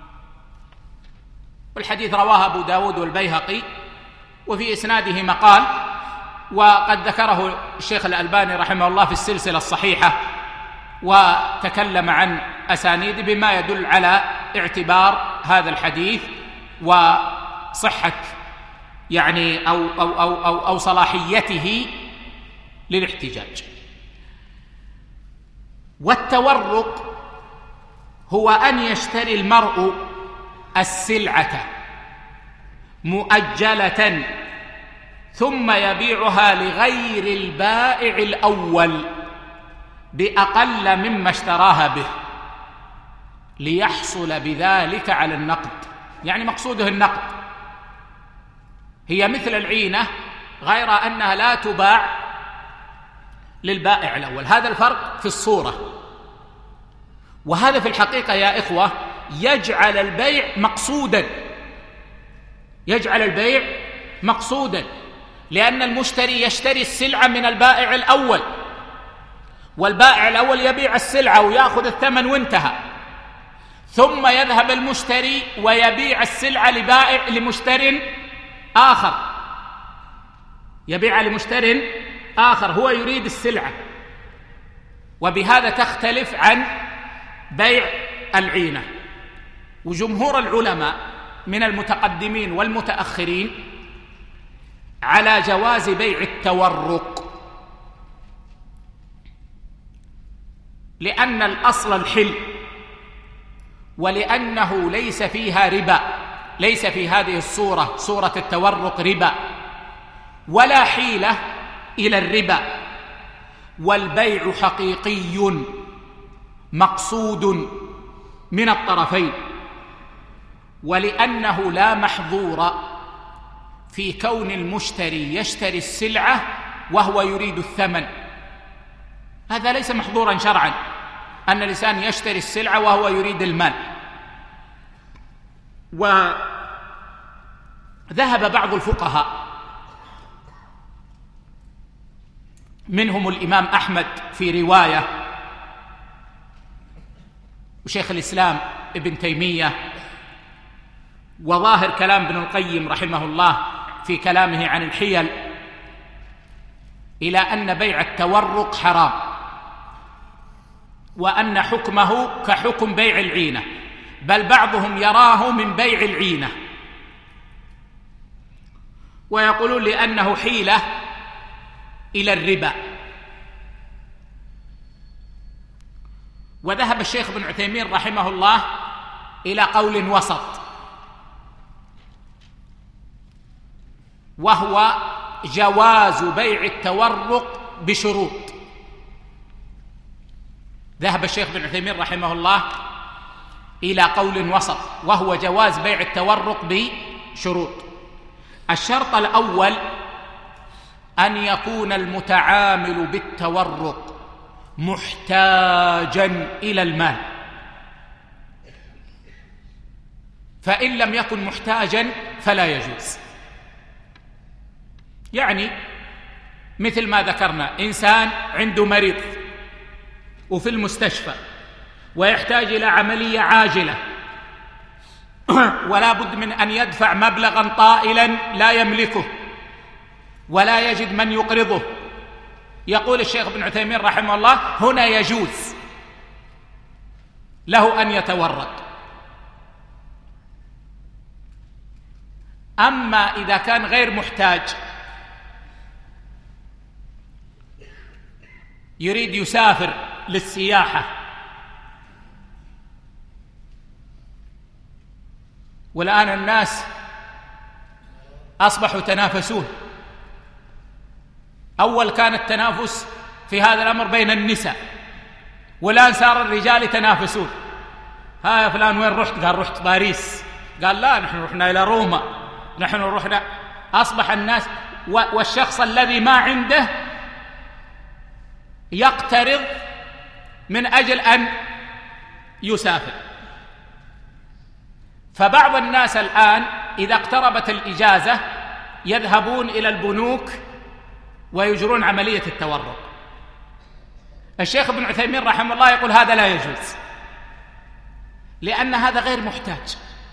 S2: والحديث رواه أبو داود والبيهقي وفي إسناده مقال، وقد ذكره الشيخ الألباني رحمه الله في السلسلة الصحيحة وتكلم عن أسانيد بما يدل على اعتبار هذا الحديث وصحة يعني أو, أو, أو, أو, أو صلاحيته للاحتجاج. والتورق هو أن يشتري المرء السلعة مؤجلة ثم يبيعها لغير البائع الأول بأقل مما اشتراها به ليحصل بذلك على النقد. يعني مقصوده النقد، هي مثل العينة غير أنها لا تباع للبائع الأول. هذا الفرق في الصورة، وهذا في الحقيقة يا إخوة يجعل البيع مقصودا، يجعل البيع مقصودا لأن المشتري يشتري السلعة من البائع الأول، والبائع الأول يبيع السلعة ويأخذ الثمن وانتهى، ثم يذهب المشتري ويبيع السلعة لبائع لمشتر آخر، يبيع لمشتر آخر هو يريد السلعة. وبهذا تختلف عن بيع العينة. وجمهور العلماء من المتقدمين والمتأخرين على جواز بيع التورق، لأن الأصل الحل، ولأنه ليس فيها ربا، ليس في هذه الصورة صورة التورق ربا ولا حيلة إلى الربا، والبيع حقيقي مقصود من الطرفين، ولأنه لا محظور في كون المشتري يشتري السلعة وهو يريد الثمن. هذا ليس محظورا شرعا أن الإنسان يشتري السلعة وهو يريد المال. وذهب بعض الفقهاء منهم الإمام أحمد في رواية، وشيخ الإسلام ابن تيمية، وظاهر كلام ابن القيم رحمه الله في كلامه عن الحيل، إلى أن بيع التورق حرام، وأن حكمه كحكم بيع العينة، بل بعضهم يراه من بيع العينة ويقولون لأنه حيلة إلى الربا. وذهب الشيخ ابن عثيمين رحمه الله إلى قول وسط، وهو جواز بيع التورق بشروط. ذهب الشيخ ابن عثيمين رحمه الله إلى قول وسط، وهو جواز بيع التورق بشروط. الشرط الأول أن يكون المتعامل بالتورق محتاجا إلى المال، فإن لم يكن محتاجا فلا يجوز. يعني مثل ما ذكرنا، إنسان عنده مريض وفي المستشفى ويحتاج إلى عملية عاجلة ولا بد من أن يدفع مبلغا طائلا لا يملكه ولا يجد من يقرضه، يقول الشيخ ابن عثيمين رحمه الله هنا يجوز له أن يتورط. أما إذا كان غير محتاج يريد يسافر للسياحة والآن الناس أصبحوا يتنافسون، أول كان التنافس في هذا الأمر بين النساء، والآن صار الرجال يتنافسون، ها يا فلان وين رحت؟ قال رحت باريس، قال لا نحن رحنا إلى روما، نحن رحنا. أصبح الناس والشخص الذي ما عنده يقترض من أجل أن يسافر. فبعض الناس الآن إذا اقتربت الإجازة يذهبون إلى البنوك ويجرون عملية التورق. الشيخ ابن عثيمين رحمه الله يقول هذا لا يجوز، لأن هذا غير محتاج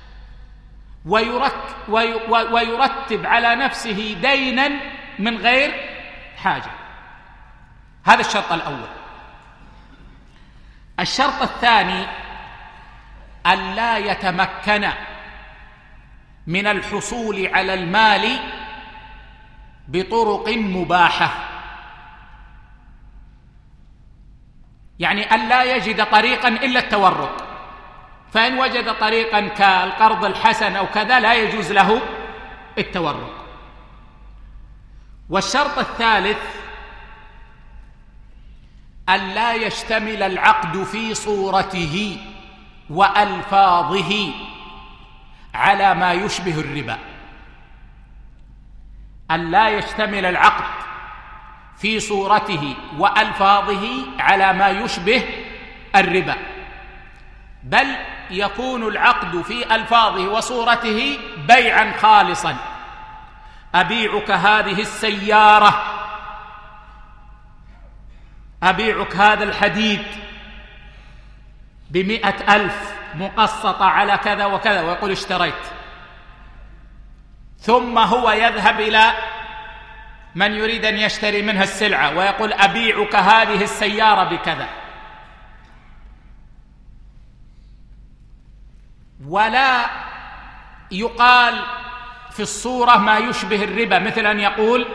S2: ويرتب على نفسه دينا من غير حاجة. هذا الشرط الأول. الشرط الثاني أن لا يتمكن من الحصول على المال بطرق مباحة، يعني أن لا يجد طريقا إلا التورق، فإن وجد طريقا كالقرض الحسن أو كذا لا يجوز له التورق. والشرط الثالث أن لا يشتمل العقد في صورته وألفاظه على ما يشبه الربا، أن لا يشتمل العقد في صورته وألفاظه على ما يشبه الربا، بل يكون العقد في ألفاظه وصورته بيعا خالصا. أبيعك هذه السيارة، أبيعك هذا الحديد بمئة ألف مقسطة على كذا وكذا، ويقول اشتريت، ثم هو يذهب إلى من يريد أن يشتري منها السلعة ويقول أبيعك هذه السيارة بكذا، ولا يقال في الصورة ما يشبه الربا، مثل أن يقول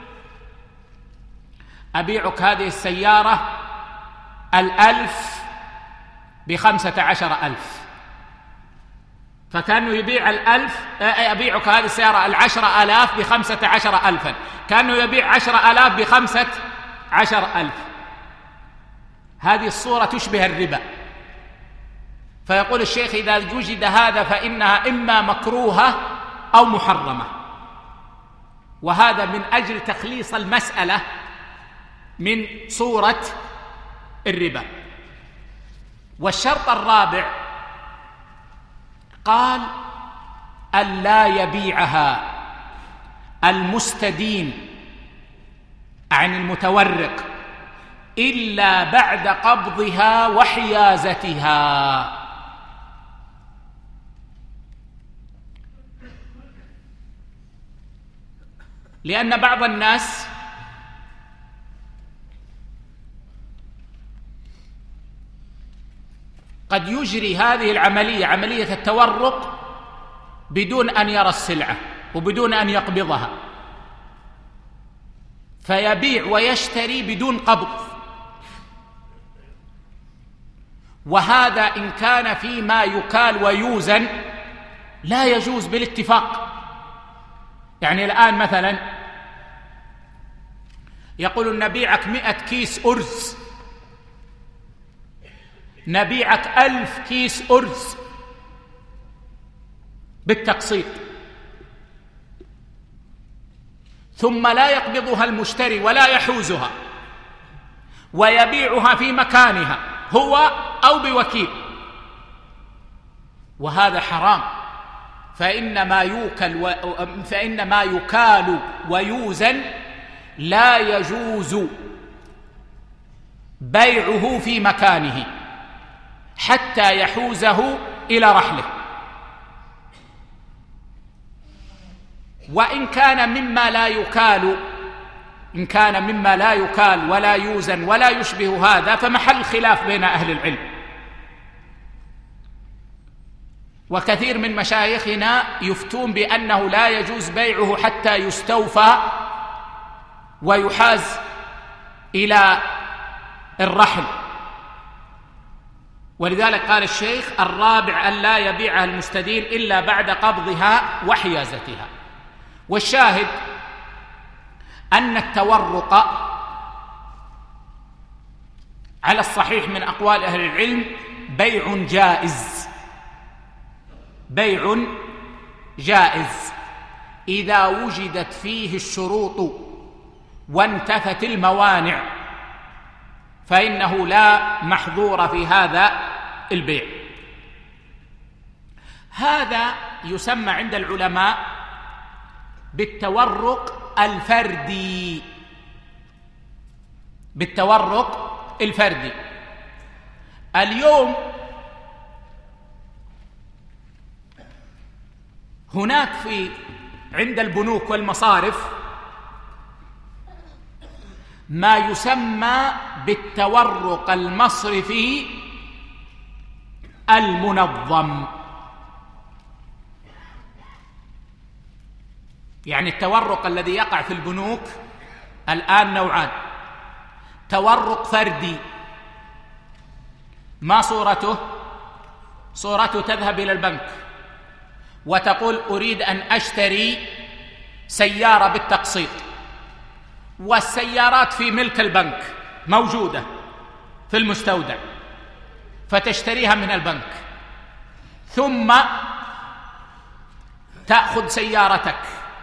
S2: أبيعك هذه السيارة الألف بخمسة عشر ألف، فكانوا يبيع الألف، أبيعك هذه السيارة العشرة آلاف بخمسة عشر ألفا، كانوا يبيع عشرة آلاف بخمسة عشر ألف. هذه الصورة تشبه الربا. فيقول الشيخ إذا وجد هذا فإنها إما مكروهة أو محرمة، وهذا من أجل تخليص المسألة من صورة الربا. والشرط الرابع قال ألا يبيعها المستدين عن المتورق إلا بعد قبضها وحيازتها. لأن بعض الناس قد يجري هذه العملية، عملية التورق، بدون أن يرى السلعة وبدون أن يقبضها، فيبيع ويشتري بدون قبض، وهذا إن كان فيما يكال ويوزن لا يجوز بالاتفاق. يعني الآن مثلا يقول نبيعك مئة كيس أرز، نبيعك ألف كيس أرز بالتقسيط، ثم لا يقبضها المشتري ولا يحوزها ويبيعها في مكانها هو أو بوكيل، وهذا حرام. فإن ما يوكل و... فإن ما يكال ويوزن لا يجوز بيعه في مكانه حتى يحوزه إلى رحله. وإن كان مما لا يكال إن كان مما لا يكال ولا يوزن ولا يشبه هذا فمحل خلاف بين أهل العلم. وكثير من مشايخنا يفتون بأنه لا يجوز بيعه حتى يستوفى ويحاز إلى الرحل، ولذلك قال الشيخ: الرابع أن لا يبيعها المستدين إلا بعد قبضها وحيازتها. والشاهد أن التورق على الصحيح من أقوال أهل العلم بيع جائز، بيع جائز إذا وجدت فيه الشروط وانتفت الموانع، فإنه لا محظور في هذا البيع. هذا يسمى عند العلماء بالتورق الفردي، بالتورق الفردي. اليوم هناك في عند البنوك والمصارف ما يسمى بالتورق المصرفي المنظم. يعني التورق الذي يقع في البنوك الآن نوعان: تورق فردي، ما صورته؟ صورته تذهب إلى البنك وتقول: أريد أن أشتري سيارة بالتقسيط، والسيارات في ملك البنك موجودة في المستودع، فتشتريها من البنك، ثم تأخذ سيارتك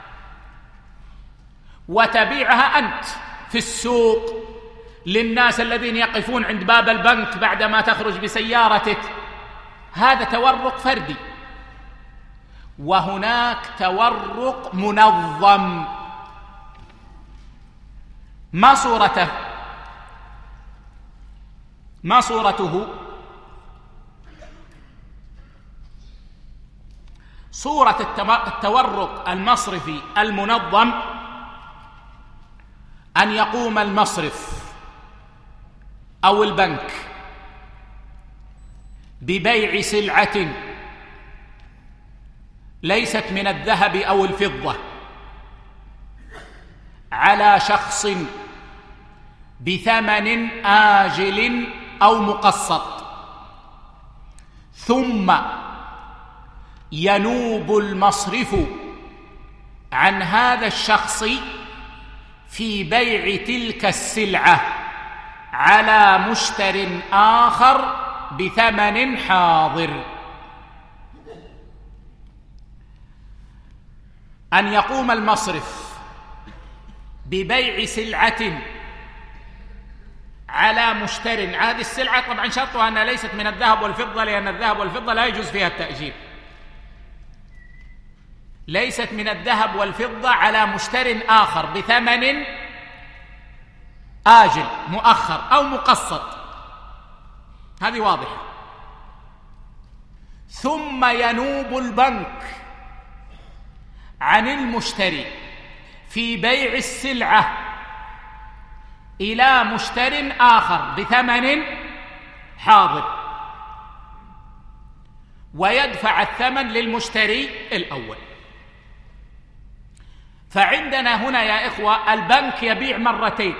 S2: وتبيعها أنت في السوق للناس الذين يقفون عند باب البنك بعدما تخرج بسيارتك. هذا تورق فردي. وهناك تورق منظم، ما صورته؟ ما صورته؟ صورة التورق المصرفي المنظم أن يقوم المصرف أو البنك ببيع سلعة ليست من الذهب أو الفضة على شخص بثمن آجل أو مقسط، ثم ينوب المصرف عن هذا الشخص في بيع تلك السلعة على مشتر آخر بثمن حاضر. أن يقوم المصرف ببيع سلعة على مشتر، هذه السلعة طبعا شرطها أنها ليست من الذهب والفضة، لأن الذهب والفضة لا يجوز فيها التأجير. ليست من الذهب والفضة على مشتر آخر بثمن آجل مؤخر أو مقسط، هذه واضحة. ثم ينوب البنك عن المشتري في بيع السلعة إلى مشتر آخر بثمن حاضر، ويدفع الثمن للمشتري الأول. فعندنا هنا يا إخوة البنك يبيع مرتين،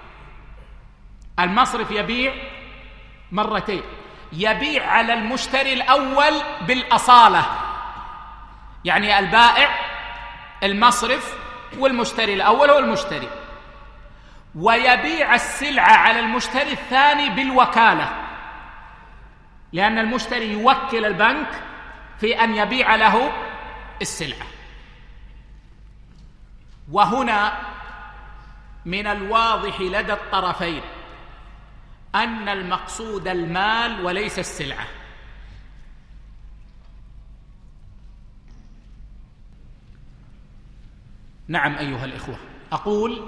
S2: المصرف يبيع مرتين. يبيع على المشتري الأول بالأصالة، يعني البائع المصرف والمشتري الأول هو المشتري، ويبيع السلعة على المشتري الثاني بالوكالة، لأن المشتري يوكل البنك في أن يبيع له السلعة. وهنا من الواضح لدى الطرفين أن المقصود المال وليس السلعة. نعم أيها الإخوة، أقول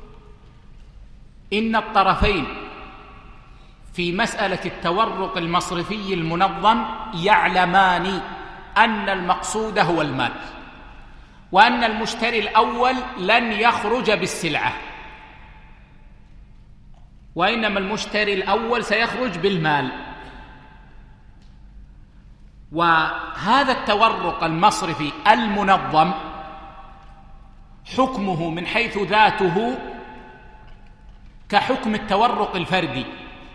S2: إن الطرفين في مسألة التورق المصرفي المنظم يعلمان أن المقصود هو المال، وأن المشتري الأول لن يخرج بالسلعة، وإنما المشتري الأول سيخرج بالمال. وهذا التورق المصرفي المنظم حكمه من حيث ذاته كحكم التورق الفردي،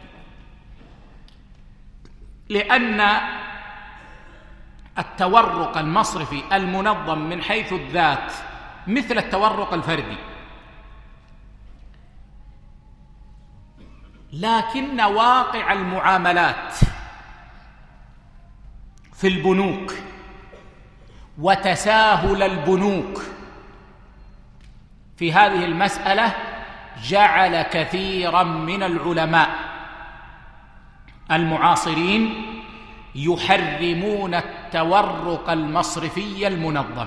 S2: لأن التورق المصرفي المنظم من حيث الذات مثل التورق الفردي، لكن واقع المعاملات في البنوك وتساهل البنوك في هذه المسألة جعل كثيرا من العلماء المعاصرين يحرمون التورق المصرفي المنظم،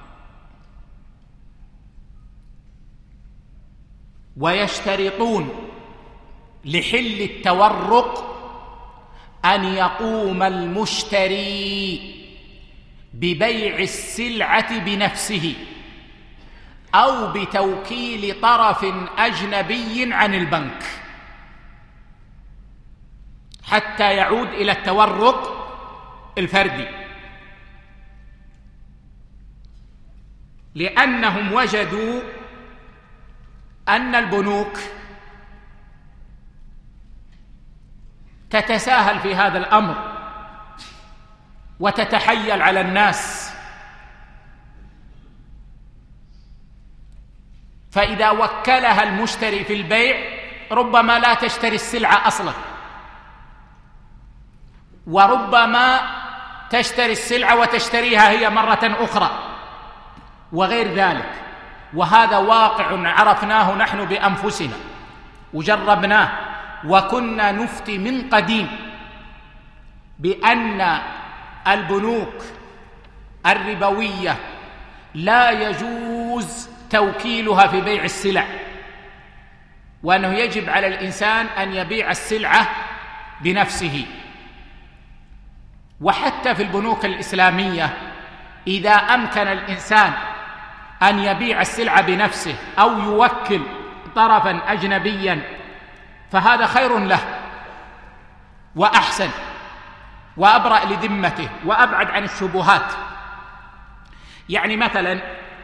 S2: ويشترطون لحل التورق أن يقوم المشتري ببيع السلعة بنفسه أو بتوكيل طرف أجنبي عن البنك حتى يعود إلى التورق الفردي، لأنهم وجدوا أن البنوك تتساهل في هذا الأمر وتتحيل على الناس، فإذا وكلها المشتري في البيع ربما لا تشتري السلعة أصلا، وربما تشتري السلعة وتشتريها هي مرة أخرى وغير ذلك. وهذا واقع عرفناه نحن بأنفسنا وجربناه، وكنا نفتي من قديم بأن البنوك الربوية لا يجوز توكيلها في بيع السلع، وأنه يجب على الإنسان أن يبيع السلعة بنفسه. وحتى في البنوك الإسلامية إذا أمكن الإنسان أن يبيع السلعة بنفسه أو يوكل طرفا أجنبيا فهذا خير له وأحسن وأبرأ لذمته وأبعد عن الشبهات. يعني مثلا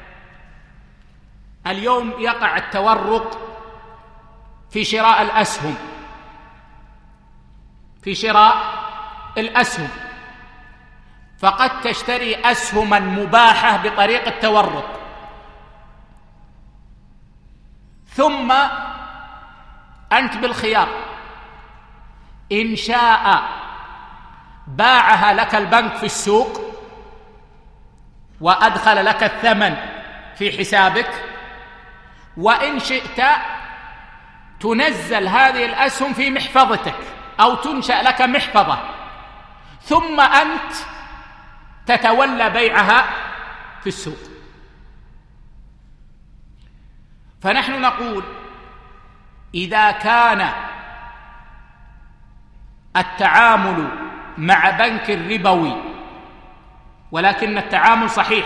S2: اليوم يقع التورق في شراء الأسهم، في شراء الأسهم فقد تشتري أسهما مباحة بطريق التورق، ثم أنت بالخيار، إن شاء باعها لك البنك في السوق وأدخل لك الثمن في حسابك، وإن شئت تنزل هذه الأسهم في محفظتك أو تنشأ لك محفظة، ثم أنت تتولى بيعها في السوق. فنحن نقول إذا كان التعامل مع بنك ربوي ولكن التعامل صحيح،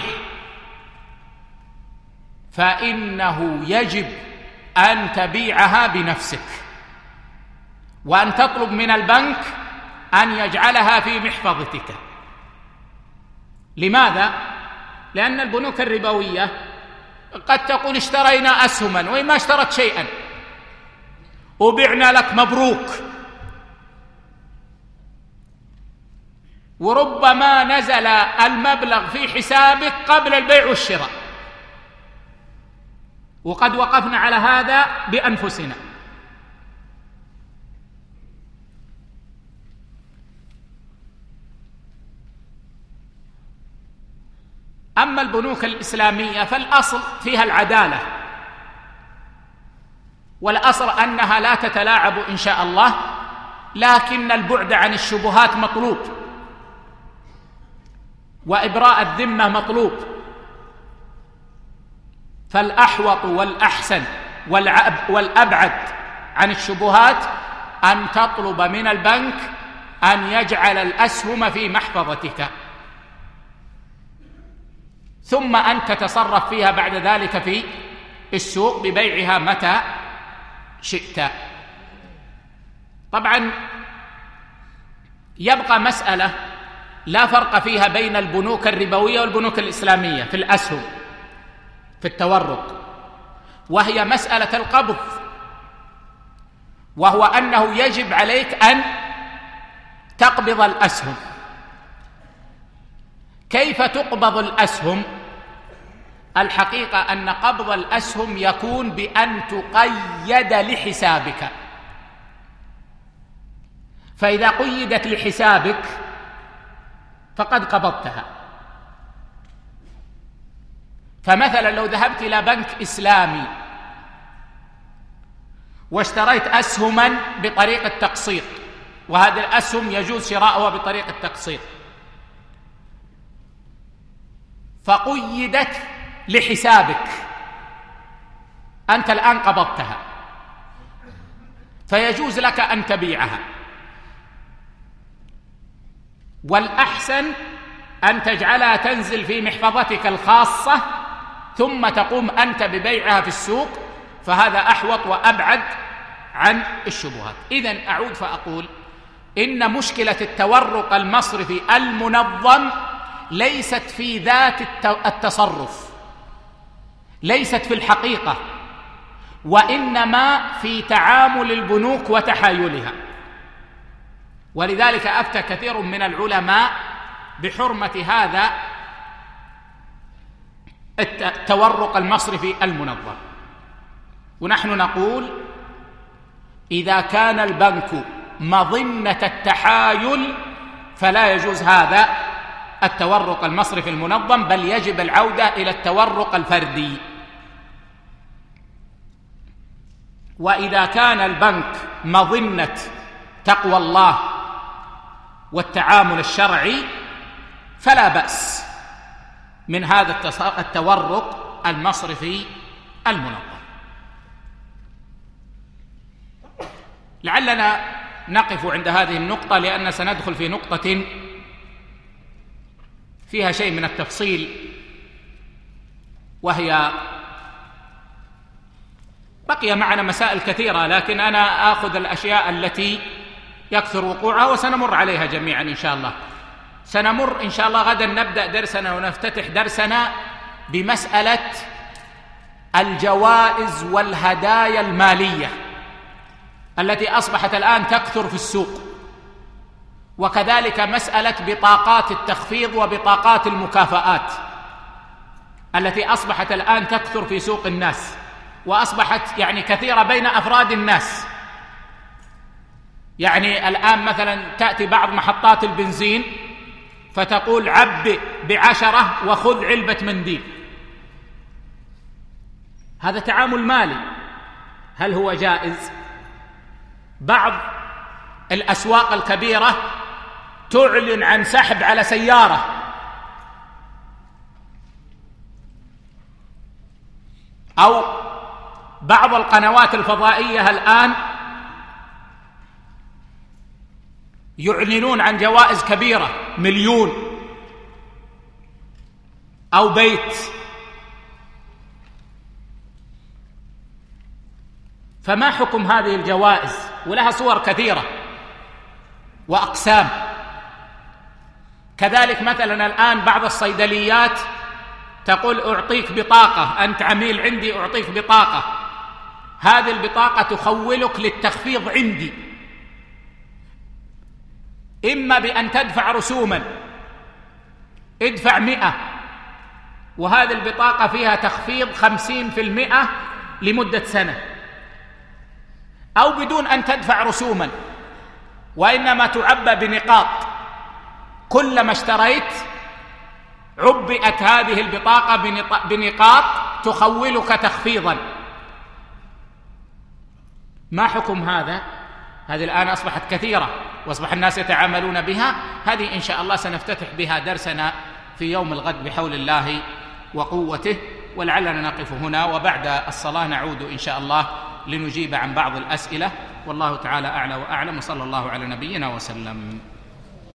S2: فإنه يجب أن تبيعها بنفسك وأن تطلب من البنك أن يجعلها في محفظتك. لماذا؟ لأن البنوك الربوية قد تقول اشترينا أسهما وإن ما اشترت شيئا وبعنا لك مبروك، وربما نزل المبلغ في حسابك قبل البيع والشراء، وقد وقفنا على هذا بأنفسنا. أما البنوك الإسلامية فالأصل فيها العدالة، والأصل أنها لا تتلاعب إن شاء الله، لكن البعد عن الشبهات مطلوب وإبراء الذمة مطلوب. فالأحوط والأحسن والأبعد عن الشبهات أن تطلب من البنك أن يجعل الأسهم في محفظتك، ثم أن تتصرف فيها بعد ذلك في السوق ببيعها متى شئت. طبعا يبقى مسألة لا فرق فيها بين البنوك الربوية والبنوك الإسلامية في الأسهم في التورق، وهي مسألة القبض، وهو أنه يجب عليك أن تقبض الأسهم. كيف تقبض الأسهم؟ الحقيقة أن قبض الأسهم يكون بأن تقيد لحسابك، فإذا قيدت لحسابك فقد قبضتها. فمثلا لو ذهبت إلى بنك إسلامي واشتريت أسهما بطريق التقسيط، وهذه الأسهم يجوز شراؤها بطريق التقسيط، فقيدت لحسابك، أنت الآن قبضتها، فيجوز لك أن تبيعها، والأحسن أن تجعلها تنزل في محفظتك الخاصة ثم تقوم أنت ببيعها في السوق، فهذا أحوط وأبعد عن الشبهات. إذن أعود فأقول إن مشكلة التورق المصرفي المنظم ليست في ذات التصرف، ليست في الحقيقة، وإنما في تعامل البنوك وتحايلها. ولذلك أفتى كثير من العلماء بحرمة هذا التورق المصرفي المنظم. ونحن نقول إذا كان البنك مظنة التحايل فلا يجوز هذا التورق المصرفي المنظم، بل يجب العودة إلى التورق الفردي. وإذا كان البنك مظنة تقوى الله والتعامل الشرعي فلا بأس من هذا التورق المصرفي المنظم. لعلنا نقف عند هذه النقطة، لأن سندخل في نقطة فيها شيء من التفصيل، وهي بقي معنا مسائل كثيرة، لكن أنا آخذ الأشياء التي يكثر وقوعها وسنمر عليها جميعا إن شاء الله. سنمر إن شاء الله غدا نبدأ درسنا ونفتتح درسنا بمسألة الجوائز والهدايا المالية التي أصبحت الآن تكثر في السوق، وكذلك مسألة بطاقات التخفيض وبطاقات المكافآت التي أصبحت الآن تكثر في سوق الناس، وأصبحت يعني كثيرة بين أفراد الناس. يعني الآن مثلا تأتي بعض محطات البنزين فتقول عبئ بعشرة وخذ علبة منديل. هذا تعامل مالي، هل هو جائز؟ بعض الأسواق الكبيرة تعلن عن سحب على سيارة، أو بعض القنوات الفضائية الآن يعلنون عن جوائز كبيرة، مليون أو بيت. فما حكم هذه الجوائز؟ ولها صور كثيرة وأقسام. كذلك مثلا الآن بعض الصيدليات تقول أعطيك بطاقة، أنت عميل عندي أعطيك بطاقة، هذه البطاقة تخولك للتخفيض عندي، إما بأن تدفع رسوما، ادفع مئة وهذه البطاقة فيها تخفيض خمسين في المئة لمدة سنة، أو بدون أن تدفع رسوما وإنما تعبى بنقاط، كلما اشتريت عبئت هذه البطاقة بنقاط تخولك تخفيضا. ما حكم هذا؟ هذه الآن أصبحت كثيرة وأصبح الناس يتعاملون بها. هذه إن شاء الله سنفتتح بها درسنا في يوم الغد بحول الله وقوته، ولعلنا نقف هنا، وبعد الصلاة نعود إن شاء الله لنجيب عن بعض الأسئلة، والله تعالى أعلى وأعلم، وصلى الله على نبينا وسلم.